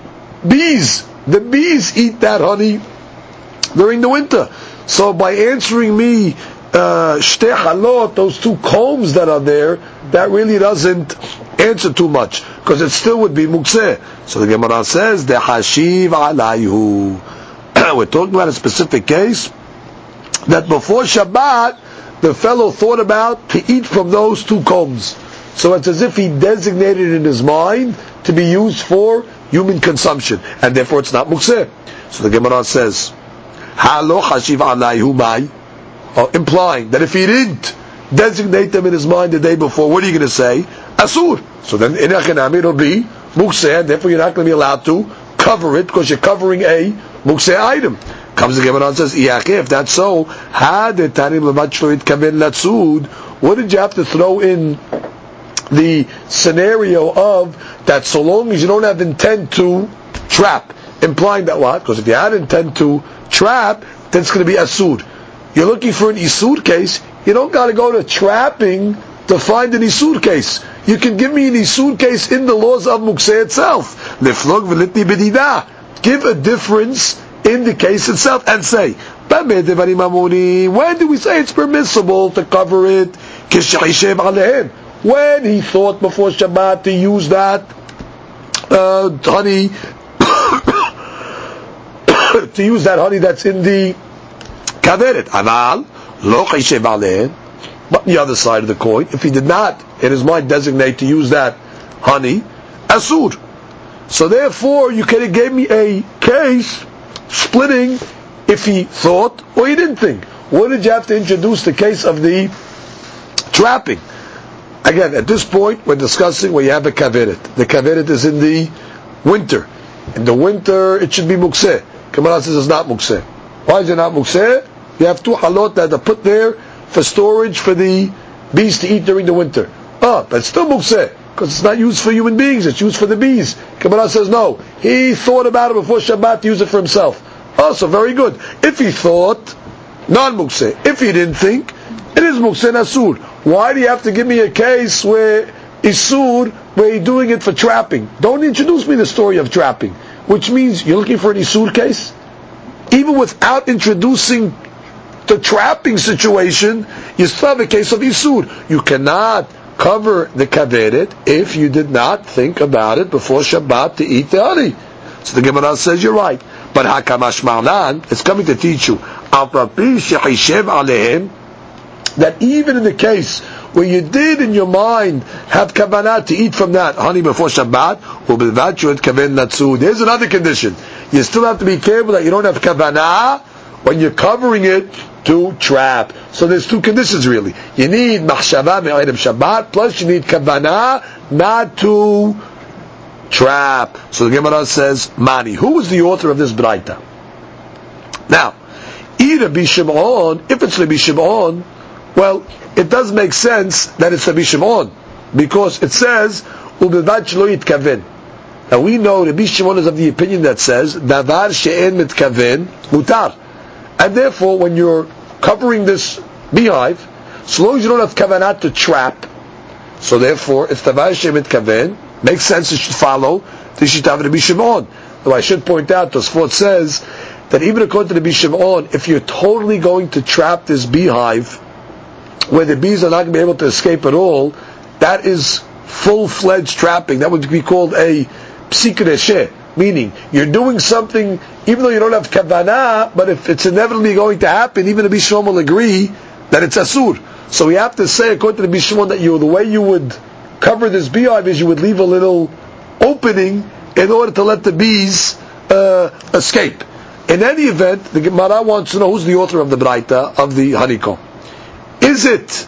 bees. The bees eat that honey during the winter. So by answering me, shte halot, those two combs that are there, that really doesn't answer too much, because it still would be mukseh. So the Gemara says, the hashiv alayhu. We're talking about a specific case that before Shabbat, the fellow thought about to eat from those two combs. So it's as if he designated in his mind to be used for human consumption, and therefore it's not mukseh. So the Gemara says, "Halo hashiv alayhu mai," implying that if he didn't designate them in his mind the day before, what are you going to say? Asur. So then in Achanami it'll be mukseh, and therefore you're not going to be allowed to cover it because you're covering a mukseh item. Comes the Gemara and says, if that's so, what did you have to throw in the scenario of that so long as you don't have intent to trap? Implying that what? Because if you had intent to trap, then it's going to be asur. You're looking for an isur case, you You don't got to go to trapping to find an isur case. You can give me an isur case in the laws of mukseh itself. Leflog v'litni b'dida. Give a difference in the case itself and say, when do we say it's permissible to cover it? When he thought before Shabbat to use that uh, honey, to use that honey that's in the kaveret. Aval lo chayshev alein. But the other side of the coin, if he did not, in his mind, designate to use that honey, asur. So therefore, you could have gave me a case splitting if he thought or he didn't think. What did you have to introduce the case of the trapping? Again, at this point, we're discussing where you have a kaveret. The kaveret is in the winter. In the winter, it should be mukseh. Gemara says it's not mukseh. Why is it not mukseh? You have two halot that are put there for storage for the bees to eat during the winter. Ah, but it's still mukseh, because it's not used for human beings, it's used for the bees. Gemara says no. He thought about it before Shabbat to use it for himself. Oh, so very good. If he thought, non-mukseh. If he didn't think, it is mukseh asur. Why do you have to give me a case where isur, where you're doing it for trapping? Don't introduce me the story of trapping, which means you're looking for an isur case? Even without introducing the trapping situation, you still have a case of isur. You cannot cover the kaveret if you did not think about it before Shabbat to eat the honey. So the Gemara says you're right. But hakamash ma'nan, it's coming to teach you that even in the case where you did in your mind have kavanah to eat from that honey before Shabbat, there's another condition. You still have to be careful that you don't have kavanah when you're covering it to trap. So there's two conditions really. You need machshava me'erev Shabbat, plus you need kavanah not to trap. So the Gemara says, Mani. Who was the author of this Braita? Now, Rabbi Shimon, if it's Rabbi Shimon, well, it does make sense that it's Rabbi Shimon, because it says, Ubilvad shelo yitkaven. Now we know Rabbi Shimon is of the opinion that says, Davar she'en mitkaven mutar. And therefore, when you're covering this beehive, so long as you don't have kavanah to trap, so therefore, it's Davar she'en mitkaven, makes sense, it should follow the Shita of Rabbi Shimon. Though I should point out, Tosfot says that even according to Rabbi Shimon, if you're totally going to trap this beehive, where the bees are not going to be able to escape at all, that is full-fledged trapping. That would be called a psik resheh, meaning you're doing something, even though you don't have kavanah, but if it's inevitably going to happen, even Rabbi Shimon will agree that it's asur. So we have to say, according to Rabbi Shimon, that you, the way you would cover this beehive is you would leave a little opening in order to let the bees uh, escape. In any event, the Gemara wants to know who's the author of the Braita, of the honeycomb. Is it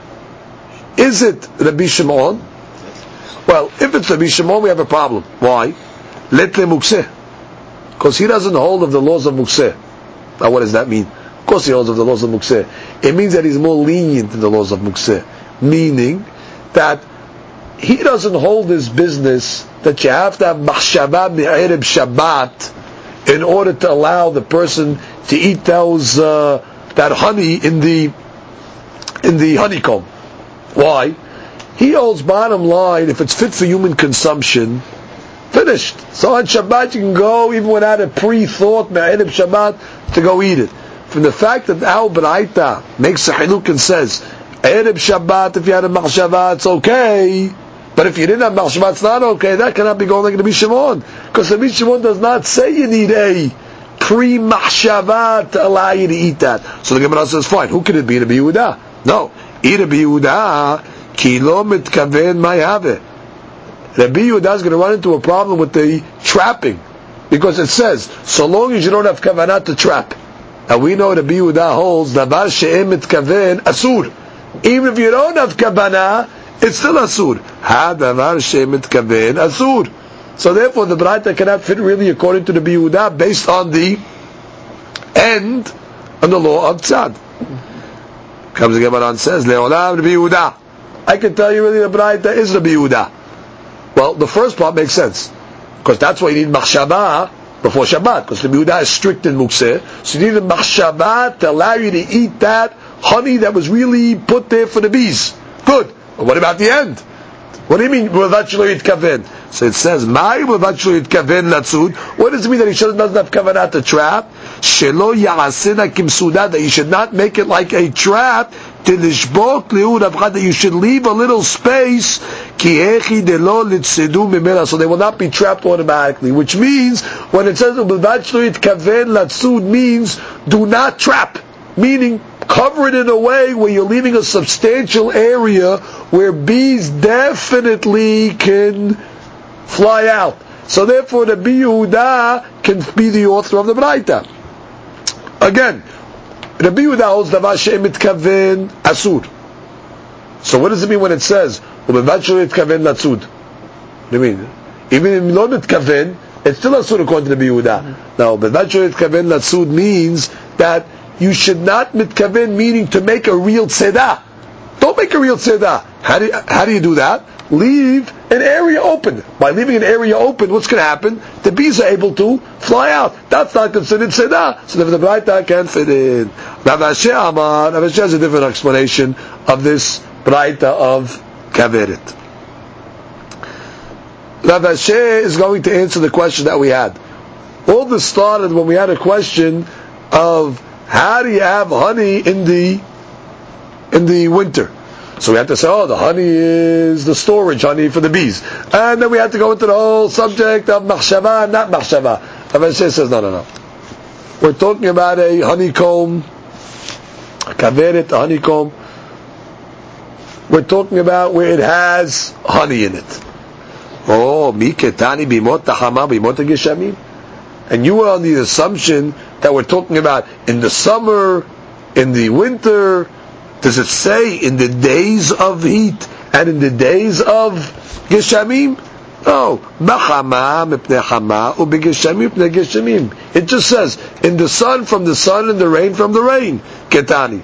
is it Rabbi Shimon? Well, if it's Rabbi Shimon, we have a problem. Why? Letle mukseh. Because he doesn't hold of the laws of mukseh. Now what does that mean? Of course he holds of the laws of mukseh. It means that he's more lenient in the laws of mukseh. Meaning that he doesn't hold this business that you have to have machshava me'erev Shabbat in order to allow the person to eat those uh, that honey in the in the honeycomb. Why? He holds, bottom line, if it's fit for human consumption, finished. So on Shabbat you can go even without a pre-thought me'erev Shabbat to go eat it. From the fact that our Braita makes a hiluk and says erev Shabbat, if you had a machshava, it's okay. But if you didn't have machshava, it's not okay. That cannot be going like Rabbi Shimon, because Rabbi Shimon does not say you need a pre-machshava to allow you to eat that. So the Gemara says, fine. Who could it be? Rabbi Yehuda? No. Rabbi Yehuda ki lo mitkaven mayave. Rabbi Yehuda is going to run into a problem with the trapping, because it says so long as you don't have kavanah to trap. And we know Rabbi Yehuda holds davar she'em mitkaven asur. Even if you don't have kavanah, it's still asur. Ha davar she'em mitkaven asur. So therefore, the Braita cannot fit really according to the Rabbi Yehuda based on the end on the law of tzad. Comes the Gemara and says, Le'olam Rabbi Yehuda. I can tell you really the Braita is Rabbi Yehuda. Well, the first part makes sense, because that's why you need machshava before Shabbat, because Rabbi Yehuda is strict in mukseh, so you need a machshava to allow you to eat that honey that was really put there for the bees. Good. But what about the end? What do you mean, B'levad Yitkaven? So it says, "My B'levad Yitkaven latzud." What does it mean that he doesn't have kavanah to trap? Shelo ya'asena kimsuda, that you should not make it like a trap. Tilishbok liud avchad, that you should leave a little space. Ki hechi delo litzidu mimela, so they will not be trapped automatically. Which means, when it says B'levad Yitkaven latzud, means do not trap. Meaning, cover it in a way where you're leaving a substantial area where bees definitely can fly out. So therefore the Rabbi Yehuda can be the author of the Braita. Again, Rabbi Yehuda holds davar she'em mitkaven asur. So what does it mean when it says u'bevad she'lo mitkaven latzud? What do you mean? Even if lo mitkaven, it's still asur according to Rabbi Yehuda. Now, u'bevad she'lo mitkaven latzud means that you should not mitkaven, meaning to make a real tzeda. Don't make a real tzeda. How do you, how do you do that? Leave an area open. By leaving an area open, what's going to happen? The bees are able to fly out. That's not considered tzeda. So the Braita can't fit in. Rav Ashi Amar, Rav Ashi has a different explanation of this Braita of Kaveret. Rav Ashi is going to answer the question that we had. All this started when we had a question of how do you have honey in the in the winter? So we had to say, oh, the honey is the storage honey for the bees. And then we had to go into the whole subject of machshava and not machshava. Rav Ashi says, no, no, no. We're talking about a honeycomb, a kaveret, a honeycomb. We're talking about where it has honey in it. Oh, mi ketani bimot tahama bimot geshamim. And you were on the assumption that we're talking about in the summer, in the winter. Does it say in the days of heat and in the days of geshamim? No. It just says in the sun from the sun and the rain from the rain. Ketani.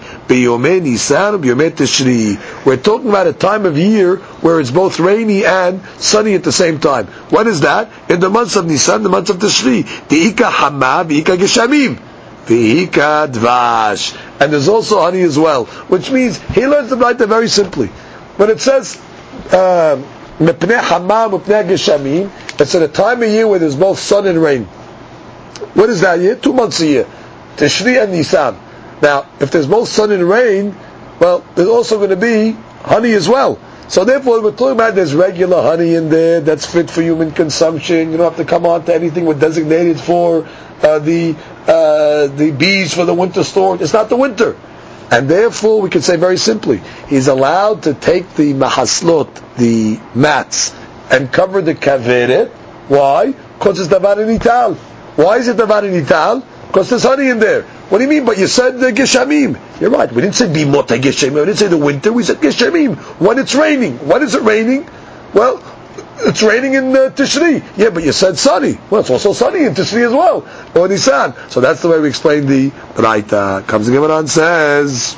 We're talking about a time of year where it's both rainy and sunny at the same time. When is that? In the months of Nisan, the months of Tishri. V'ika hama, v'ika geshamim. V'ika dvash. And there's also honey as well. Which means, he learns the Braita very simply. When it says, mepnei hama, mepnei geshamim, it's at a time of year where there's both sun and rain. What is that year? Two months a year. Tishri and Nisan. Now, if there's both sun and rain, well, there's also going to be honey as well. So therefore, we're talking about there's regular honey in there that's fit for human consumption. You don't have to come on to anything we're designated for uh, the uh, the bees for the winter storage. It's not the winter. And therefore, we can say very simply, he's allowed to take the mahaslot, the mats, and cover the kaveret. Why? Because it's davar nital. Why is it davar nital? Because there's honey in there. What do you mean? But you said the geshamim. You're right. We didn't say bimota geshamim. We didn't say the winter. We said geshamim. When it's raining. When is it raining? Well, it's raining in uh, Tishri. Yeah, but you said sunny. Well, it's also sunny in Tishri as well. Or Nisan. So that's the way we explain the Braita. Comes the Gemara and says,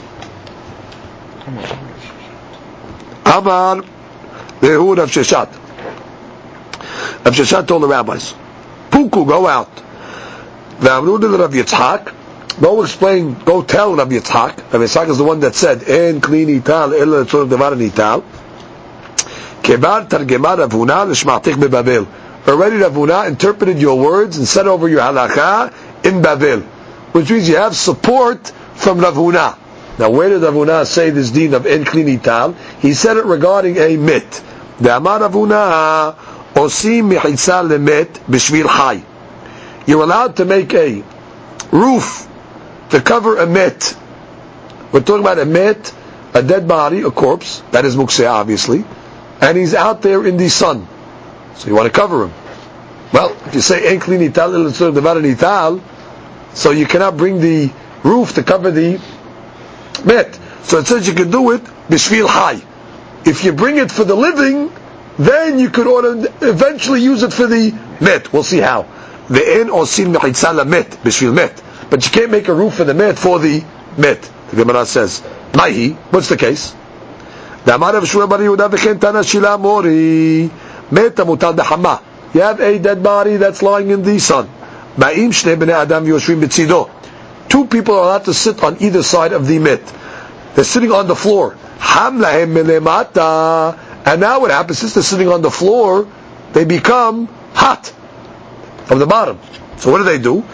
Amar Rehu Rav Sheshat. Rav Sheshat told the rabbis, Puku, go out. V'amru de Rav Yitzhak. Go explain, go tell Rav Yitzhak. Rav Yitzhak is the one that said, En kli nital, ela tzorach devar nital. Kebar targema Rav Huna l'shma'tich beBavel. Already Rav Huna interpreted your words and said over your halakha in Bavel. Which means you have support from Rav Huna. Now where did Rav Huna say this deen of En kli nital? He said it regarding a mit. De'amar Rav Huna, osim mechitza lemet b'shvil chai. You're allowed to make a roof to cover a met. We're talking about a met, a dead body, a corpse, that is mukseh obviously, and he's out there in the sun. So you want to cover him. Well, if you say, En kli nital ela tzorach devar nital, so you cannot bring the roof to cover the met. So it says you can do it, b'shvil chai. If you bring it for the living, then you could order, eventually use it for the met. We'll see how. Ve'en osim mechitza lamet b'shvil met, but you can't make a roof for the met for the met. The Gemara says, "Maihi." What's the case? Da'amar Rav Shmuel bar Yehuda v'chen tana shila mori met mutal b'hama. You have a dead body that's lying in the sun. Ba'im shnei bnei adam yoshvim b'tzido. Two people are allowed to sit on either side of the met. they're sitting on the floor. Ham lahem melemata. And now what happens, since they're sitting on the floor, they become hot from the bottom. So what do they do?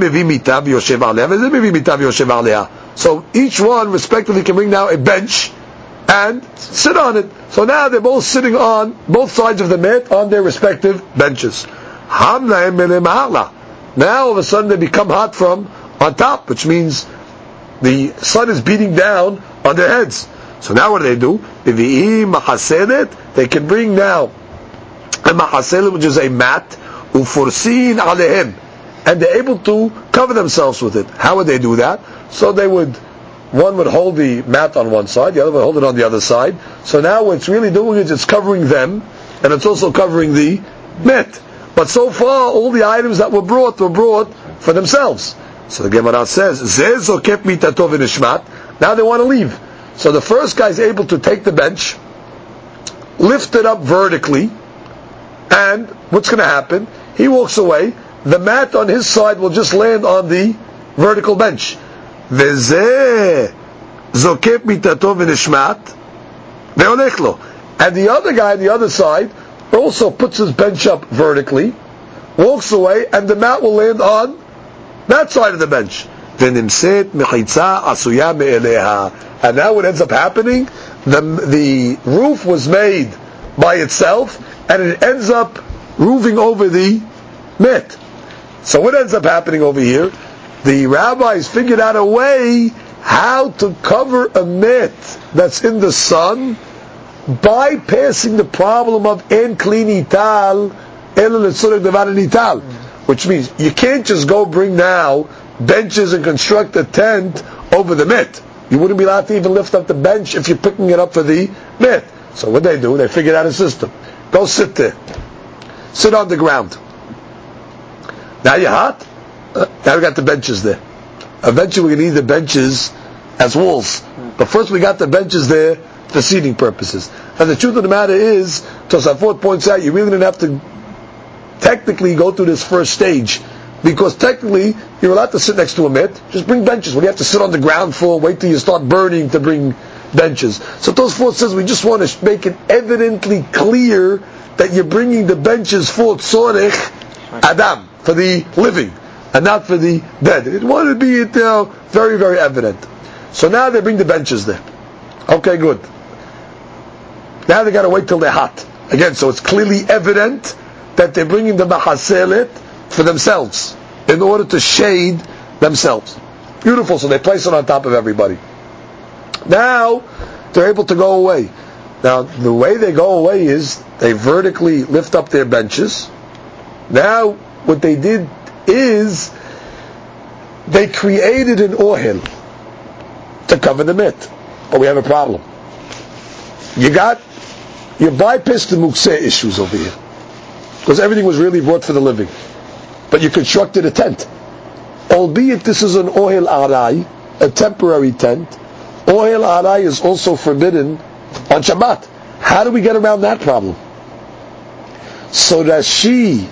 So each one respectively can bring now a bench and sit on it. So now they're both sitting on both sides of the mat on their respective benches. Now all of a sudden they become hot from on top, which means the sun is beating down on their heads. So now what do they do? They can bring now a mahaselet, which is a mat, ufursin alehem, and they're able to cover themselves with it. How would they do that? So they would, one would hold the mat on one side, the other would hold it on the other side. So now what it's really doing is it's covering them, and it's also covering the mat. But so far, all the items that were brought were brought for themselves. So the Gemara says, now they want to leave. So the first guy is able to take the bench, lift it up vertically, and what's going to happen? He walks away. The mat on his side will just land on the vertical bench. And the other guy on the other side also puts his bench up vertically, walks away, and the mat will land on that side of the bench. And now what ends up happening, the, the roof was made by itself, and it ends up roofing over the mat. So what ends up happening over here? The rabbis figured out a way how to cover a mat that's in the sun, bypassing the problem of en kli nital, nital, which means you can't just go bring now benches and construct a tent over the mat. You wouldn't be allowed to even lift up the bench if you're picking it up for the mat. So what they do, they figured out a system. Go sit there. Sit on the ground. Now you're hot. Uh, now we got the benches there. Eventually we're going to need the benches as walls. But first we got the benches there for seating purposes. And the truth of the matter is, Tosafot points out, you really didn't have to technically go through this first stage, because technically you're allowed to sit next to a mat. Just bring benches. When you have to sit on the ground for, wait till you start burning to bring benches. So Tosafot says we just want to make it evidently clear that you're bringing the benches for tzorech adam, for the living, and not for the dead. It wanted to be you know, very, very evident. So now they bring the benches there. Okay, good. Now they got to wait till they're hot. Again, so it's clearly evident that they're bringing the mahaselet for themselves, in order to shade themselves. Beautiful, so they place it on top of everybody. Now, they're able to go away. Now, the way they go away is, they vertically lift up their benches. Now, what they did is, they created an ohel to cover the mat. But we have a problem. You got, you bypassed the mukseh issues over here, because everything was really brought for the living. But you constructed a tent. Albeit this is an ohel arai, a temporary tent. Ohel arai is also forbidden on Shabbat. How do we get around that problem? So Rashi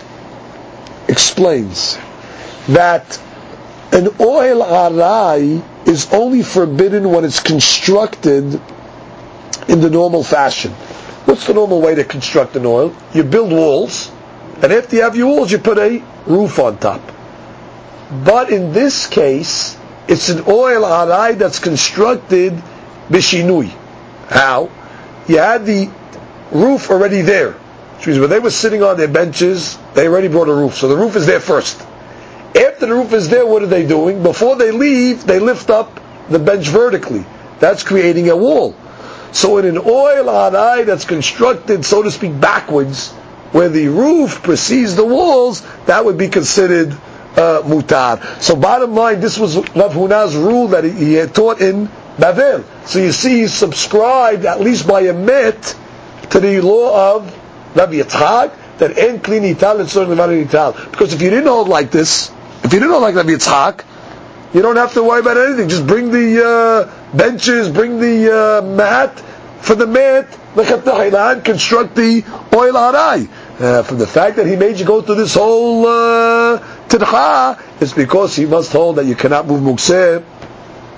explains that an ohel arai is only forbidden when it's constructed in the normal fashion. What's the normal way to construct an ohel? You build walls, and after you have your walls, you put a roof on top. But in this case, it's an ohel arai that's constructed bishinui. How? You had the roof already there, which means when they were sitting on their benches, they already brought a roof. So the roof is there first. After the roof is there, what are they doing? Before they leave, they lift up the bench vertically. That's creating a wall. So in an ohel arai that's constructed, so to speak, backwards, where the roof precedes the walls, that would be considered uh, mutar. So bottom line, this was Rav Huna's rule that he, he had taught in Bavel. So you see, he subscribed, at least by a mit, to the law of Rabbi Yitzchak, that en kli nital and tzorech levar nital. Because if you didn't hold like this, if you didn't hold like Rabbi Yitzchak, you don't have to worry about anything. Just bring the uh, benches, bring the uh, mat. For the mat, construct the ohel arai. Uh, from the fact that he made you go through this whole uh, tidcha, it's because he must hold that you cannot move mukseh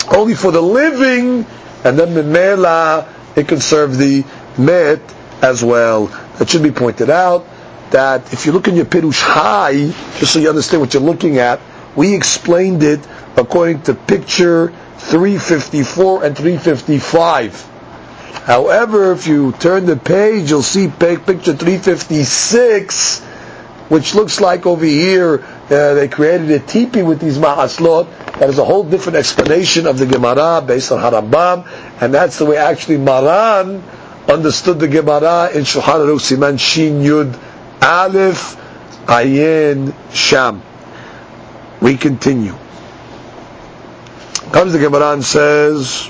only for the living, and then Mimela, it can serve the met as well. It should be pointed out that if you look in your Pirush Hai, just so you understand what you're looking at, we explained it according to picture three fifty-four and three fifty-five. However, if you turn the page, you'll see picture three fifty-six, which looks like over here uh, they created a tipi with these ma'aslot. That is a whole different explanation of the Gemara based on Harambam, and that's the way actually Maran understood the Gemara in Shulchan Aruch Siman Shin Yud Aleph Ayin Sham. We continue. Comes the Gemara and says,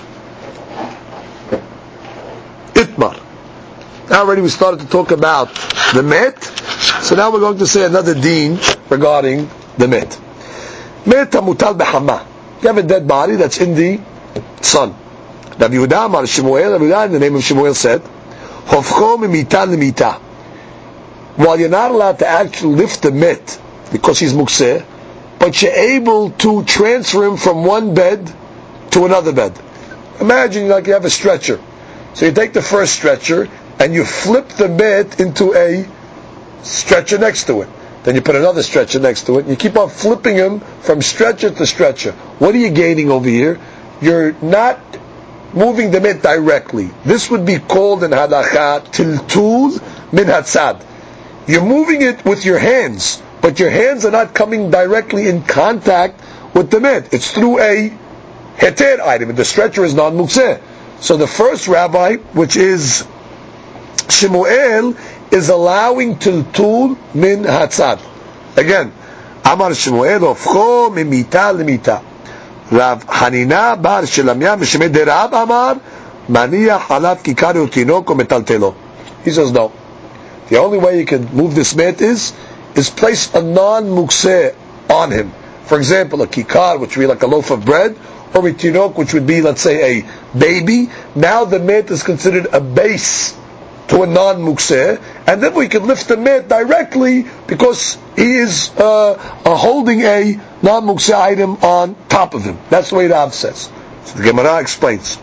Itmar. Now already we started to talk about the met, so now we're going to say another deen regarding the met. Met hamutal b'hama. You have a dead body that's in the sun. Rabbi Yehuda Amar Shemuel, Rabbi Yehuda in the name of Shemuel said, Hofcho mimita lemita. While you're not allowed to actually lift the met because he's mukseh, but you're able to transfer him from one bed to another bed. Imagine like you have a stretcher. So you take the first stretcher and you flip the met into a stretcher next to it. Then you put another stretcher next to it. You keep on flipping him from stretcher to stretcher. What are you gaining over here? You're not moving the met directly. This would be called in halacha tiltul min hatzad. You're moving it with your hands, but your hands are not coming directly in contact with the met. It's through a heter item, and the stretcher is non-mukseh. So the first rabbi, which is Shemuel, is allowing tiltul min hatzad. Again, Amar Shemuel, ofcho mimita lemita. Rav Hanina bar Shelamya Mishemed de Rab Amar Maniya Halat Kikar Utinok Metaltelo. He says no. The only way you can move this met is is place a non-mukseh on him. For example, a kikar, which would be like a loaf of bread, or a tinok, which would be, let's say, a baby. Now the met is considered a base to a non-mukseh, and then we can lift the met directly because he is uh, uh, holding a non-mukseh item on top of him. That's the way the Rav says. So the Gemara explains.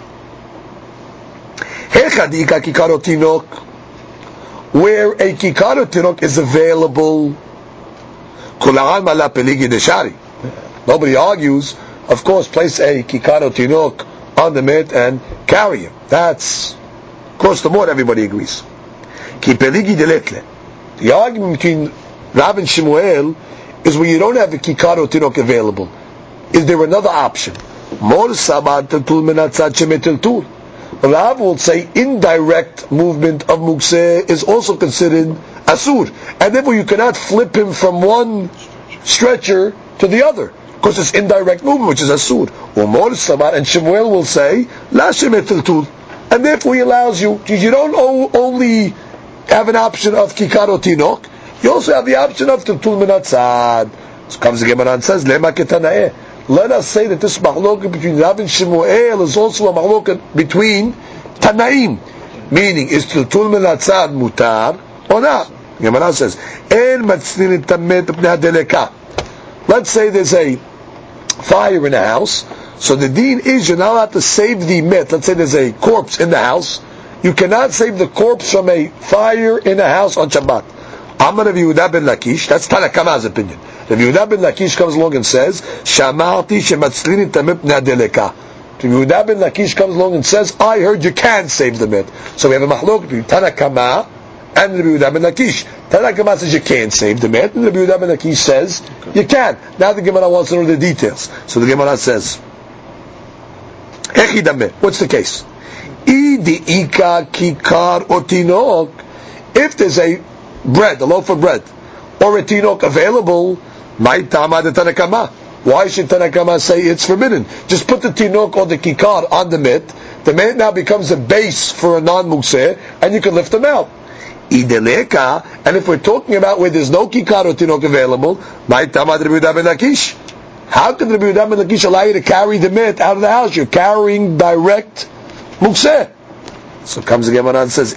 Hechadika kikaro tinok, where a kikaro tinok is available. Nobody argues. Of course, place a kikaro tinok on the met and carry him. That's across the board, everybody agrees. The argument between Rav and Shemuel is when you don't have a kikaro tinok available. Is there another option? Rav will say indirect movement of mukseh is also considered asur, and therefore you cannot flip him from one stretcher to the other because it's indirect movement, which is asur. And Shemuel will say la shemetiltul, and therefore he allows you. You don't only have an option of kikaro tinok, you also have the option of tiltul min hatzad. So comes the Gemara and says lema ketanaeh. Let us say that this mahloket between Rav and Shemuel is also a mahloket between Tanaim, meaning is tiltul min hatzad mutar or not? Gemara says en matznin tamet b'nei hadeleka. Let's say there's a fire in a house, so the deen is you're not allowed to save the met. Let's say there's a corpse in the house, you cannot save the corpse from a fire in a house on Shabbat. Amar Rav Yehuda ben Lakish, that's Tana Kama's opinion. Rav Yehuda ben Lakish comes along and says, Shamarti shematzlin tamim b'nei hadeleka. Rav Yehuda ben Lakish comes along and says, I heard you can save the met. So we have a mahlok between Tana Kama and Rabbi Yehuda ben Lakish. Tana Kama says you can't save the met, and Rabbi Yehuda ben Lakish says you can. Now the Gemara wants to know the details. So the Gemara says, what's the case? Ika kikar otinok. If there's a bread, a loaf of bread, or a tinok available, my tama de Tana Kama. Why should Tana Kama say it's forbidden? Just put the tinok or the kikar on the met. The met now becomes a base for a non-mukseh, and you can lift them out. Ideleka, and if we're talking about where there's no kikar or tinok available, my tama de Rabbi Yehuda ben Lakish. How can Rabbi Yehuda ben Lakish allow you to carry the met out of the house? You're carrying direct mukseh. So comes the Gemara and says,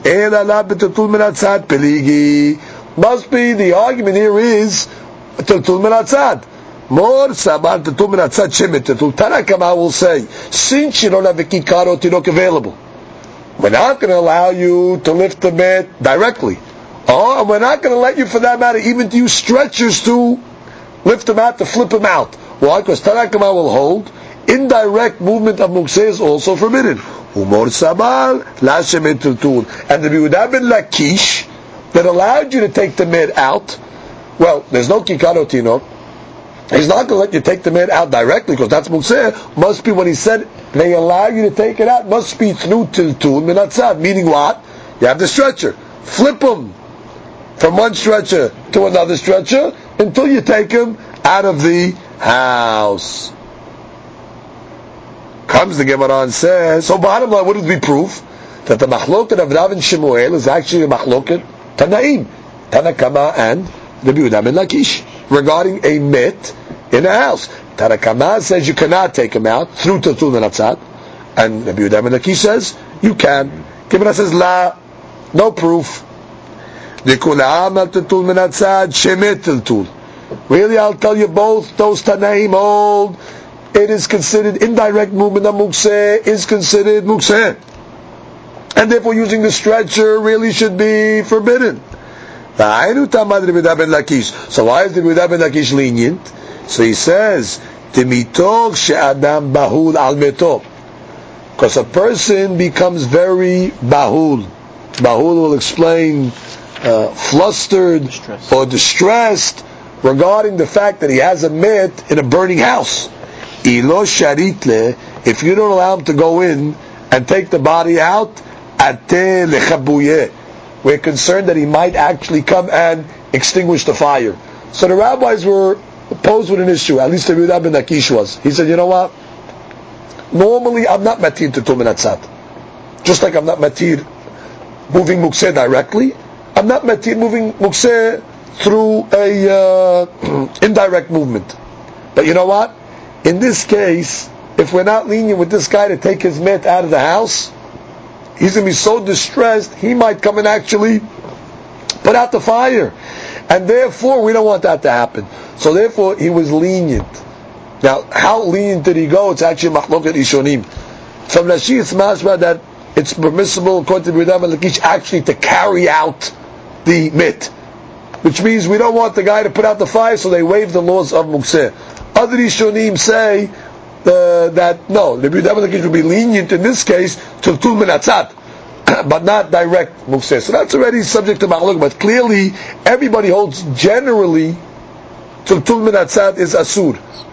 must be the argument here is tiltul min hatzad. More sabar tetul min atzad shemet tetul. Tana Kama will say, since you don't have a kikar or tinok available, we're not going to allow you to lift the mat directly. Oh, and we're not going to let you, for that matter, even to use stretchers to lift him out, to flip him out. Why? Because Tana Kama will hold, indirect movement of mukseh is also forbidden. Umor sabar la shemet tetul. And the Yehuda ben Lakish that allowed you to take the mat out, well, there's no kikar or tinok. He's not going to let you take the mat out directly because that's mukseh. Must be when he said they allow you to take it out. Must be through tiltul min atzad. Meaning what? You have the stretcher. Flip him from one stretcher to another stretcher until you take him out of the house. Comes the Gemara and says. So bottom line, what would be proof that the machloket of Rav and Shemuel is actually a machloket Tanaim, Tana Kama and the Yehuda ben Lakish regarding a mit in a house. Tana Kama says you cannot take him out through Tiltul and Atzad, and the Yehuda ben Lakish says you can. Gemara says la, no proof. Nikulam al Tiltul min Atzad shemet Tiltul. Really, I'll tell you both those Tanaim hold. It is considered indirect movement of mukseh is considered mukseh, and therefore using the stretcher really should be forbidden. So why is the Yehuda ben Lakish lenient? So he says, because a person becomes very bahul. Bahul will explain uh, flustered distressed. or distressed regarding the fact that he has a mit in a burning house. If you don't allow him to go in and take the body out, we're concerned that he might actually come and extinguish the fire. So the rabbis were posed with an issue, at least the Yehuda ben Lakish was. He said, you know what? Normally I'm not matir to Tum and Atzad. Just like I'm not matir moving mukseh directly, I'm not matir moving mukseh through a uh, indirect movement. But you know what? In this case, if we're not lenient with this guy to take his met out of the house, he's going to be so distressed, he might come and actually put out the fire. And therefore, we don't want that to happen. So therefore, he was lenient. Now, how lenient did he go? It's actually machloket ishonim. From Rashi, it's mashma that it's permissible, according to Yehuda ben Lakish, actually to carry out the mit. Which means we don't want the guy to put out the fire, so they waive the laws of mukseh. Other ishonim say, Uh, that no, the Yehuda ben Lakish would be lenient in this case to Tiltul min Atzad, but not direct mukseh. So that's already subject to machlok. But clearly, everybody holds generally Tiltul min Atzad is asur.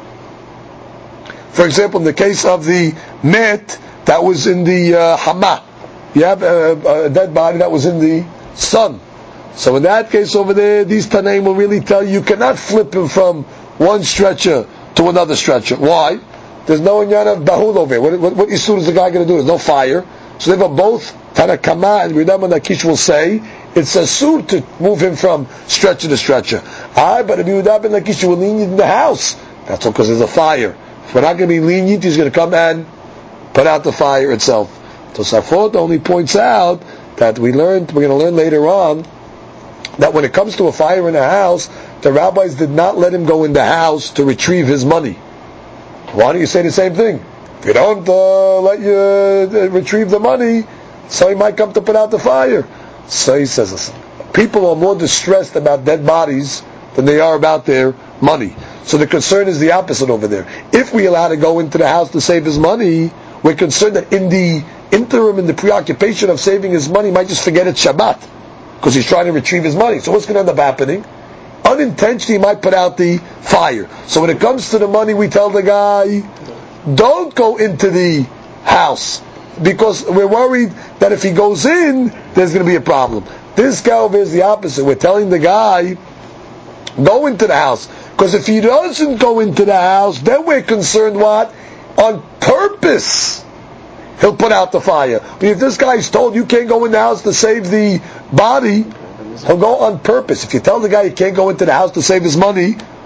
For example, in the case of the met that was in the uh, hama, you have a, a dead body that was in the sun. So in that case over there, these Tanaim will really tell you you cannot flip him from one stretcher to another stretcher. Why? There's no inyan of bahul over here. What, what, what isur is the guy going to do? There's no fire. So they were both, Tana Kama and Yehuda ben Lakish will say, it's asur to move him from stretcher to stretcher. Ah, but if Yehuda ben Lakish will lenient in the house, that's all because there's a fire. If we're not going to be lenient, he's going to come and put out the fire itself. Tosafot only points out that we learned, we're going to learn later on, that when it comes to a fire in a house, the rabbis did not let him go in the house to retrieve his money. Why don't you say the same thing? If you don't uh, let you uh, retrieve the money, so he might come to put out the fire. So he says, listen, people are more distressed about dead bodies than they are about their money. So the concern is the opposite over there. If we allow to go into the house to save his money, we're concerned that in the interim, in the preoccupation of saving his money, he might just forget it's Shabbat because he's trying to retrieve his money. So what's going to end up happening? Unintentionally, he might put out the fire. So when it comes to the money, we tell the guy, don't go into the house, because we're worried that if he goes in, there's going to be a problem. This guy over is the opposite. We're telling the guy, go into the house, because if he doesn't go into the house, then we're concerned what? On purpose, he'll put out the fire. But if this guy's told you can't go in the house to save the body, he'll go on purpose. If you tell the guy he can't go into the house to save his money,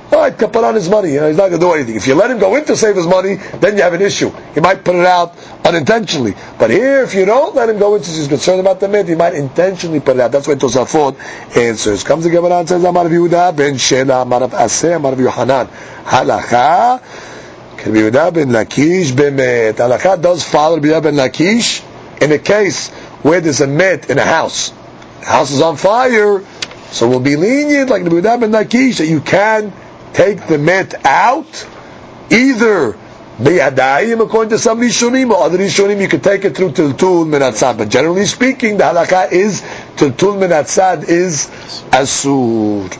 all right, kapara on his money. You know, he's not going to do anything. If you let him go in to save his money, then you have an issue. He might put it out unintentionally. But here, if you don't let him go in, since he's concerned about the mit, he might intentionally put it out. That's why Tosafot answers. Comes the Gemara and says, Amar Rav Yehuda ben Shela, Amar Rav Aseh, Amar Rav Yohanan. Halacha, Rav Yehuda ben Lakish bemet. Halacha does follow Rav Yehuda ben Lakish in a case where there's a met in a house. The house is on fire, so we'll be lenient, like Rav Yehuda ben Lakish, that you can take the met out, either biyadayim, according to some rishonim, or other rishonim, you could take it through tiltul min hatzad. But generally speaking, the halakha is tiltul min hatzad is asur.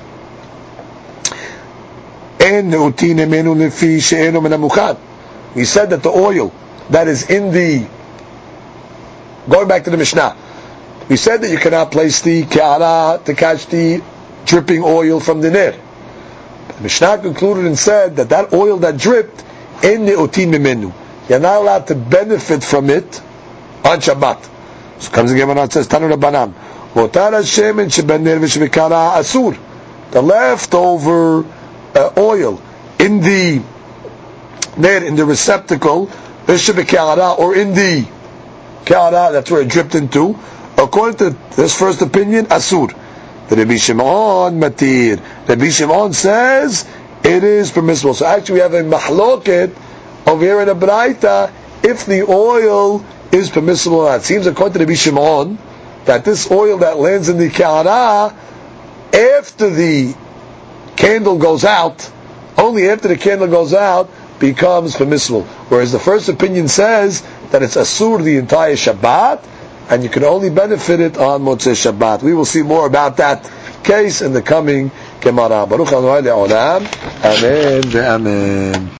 En neutin emenu lefi she'enu min hamuchad. We said that the oil that is in the, going back to the Mishnah, we said that you cannot place the ke'ara to catch the dripping oil from the ner. The Mishnah concluded and said that that oil that dripped in the utin mimenu, you're not allowed to benefit from it on Shabbat. So comes again when it says Tanu Rabbanan, Motar Hashem and shebener v'shebekara asur. The leftover uh, oil in the ner, in the receptacle, v'shebekara, or in the ke'ara, that's where it dripped into. According to this first opinion, asur. The Rabbi Shimon matir. Rabbi Shimon says it is permissible. So actually we have a mahloket over here in the Braita if the oil is permissible or not. It seems according to Rabbi Shimon that this oil that lands in the ke'ara after the candle goes out, only after the candle goes out, becomes permissible. Whereas the first opinion says that it's asur the entire Shabbat, and you can only benefit it on Motzei Shabbat. We will see more about that case in the coming Gemara. Baruch Adonai le'olam. Amen ve'amen.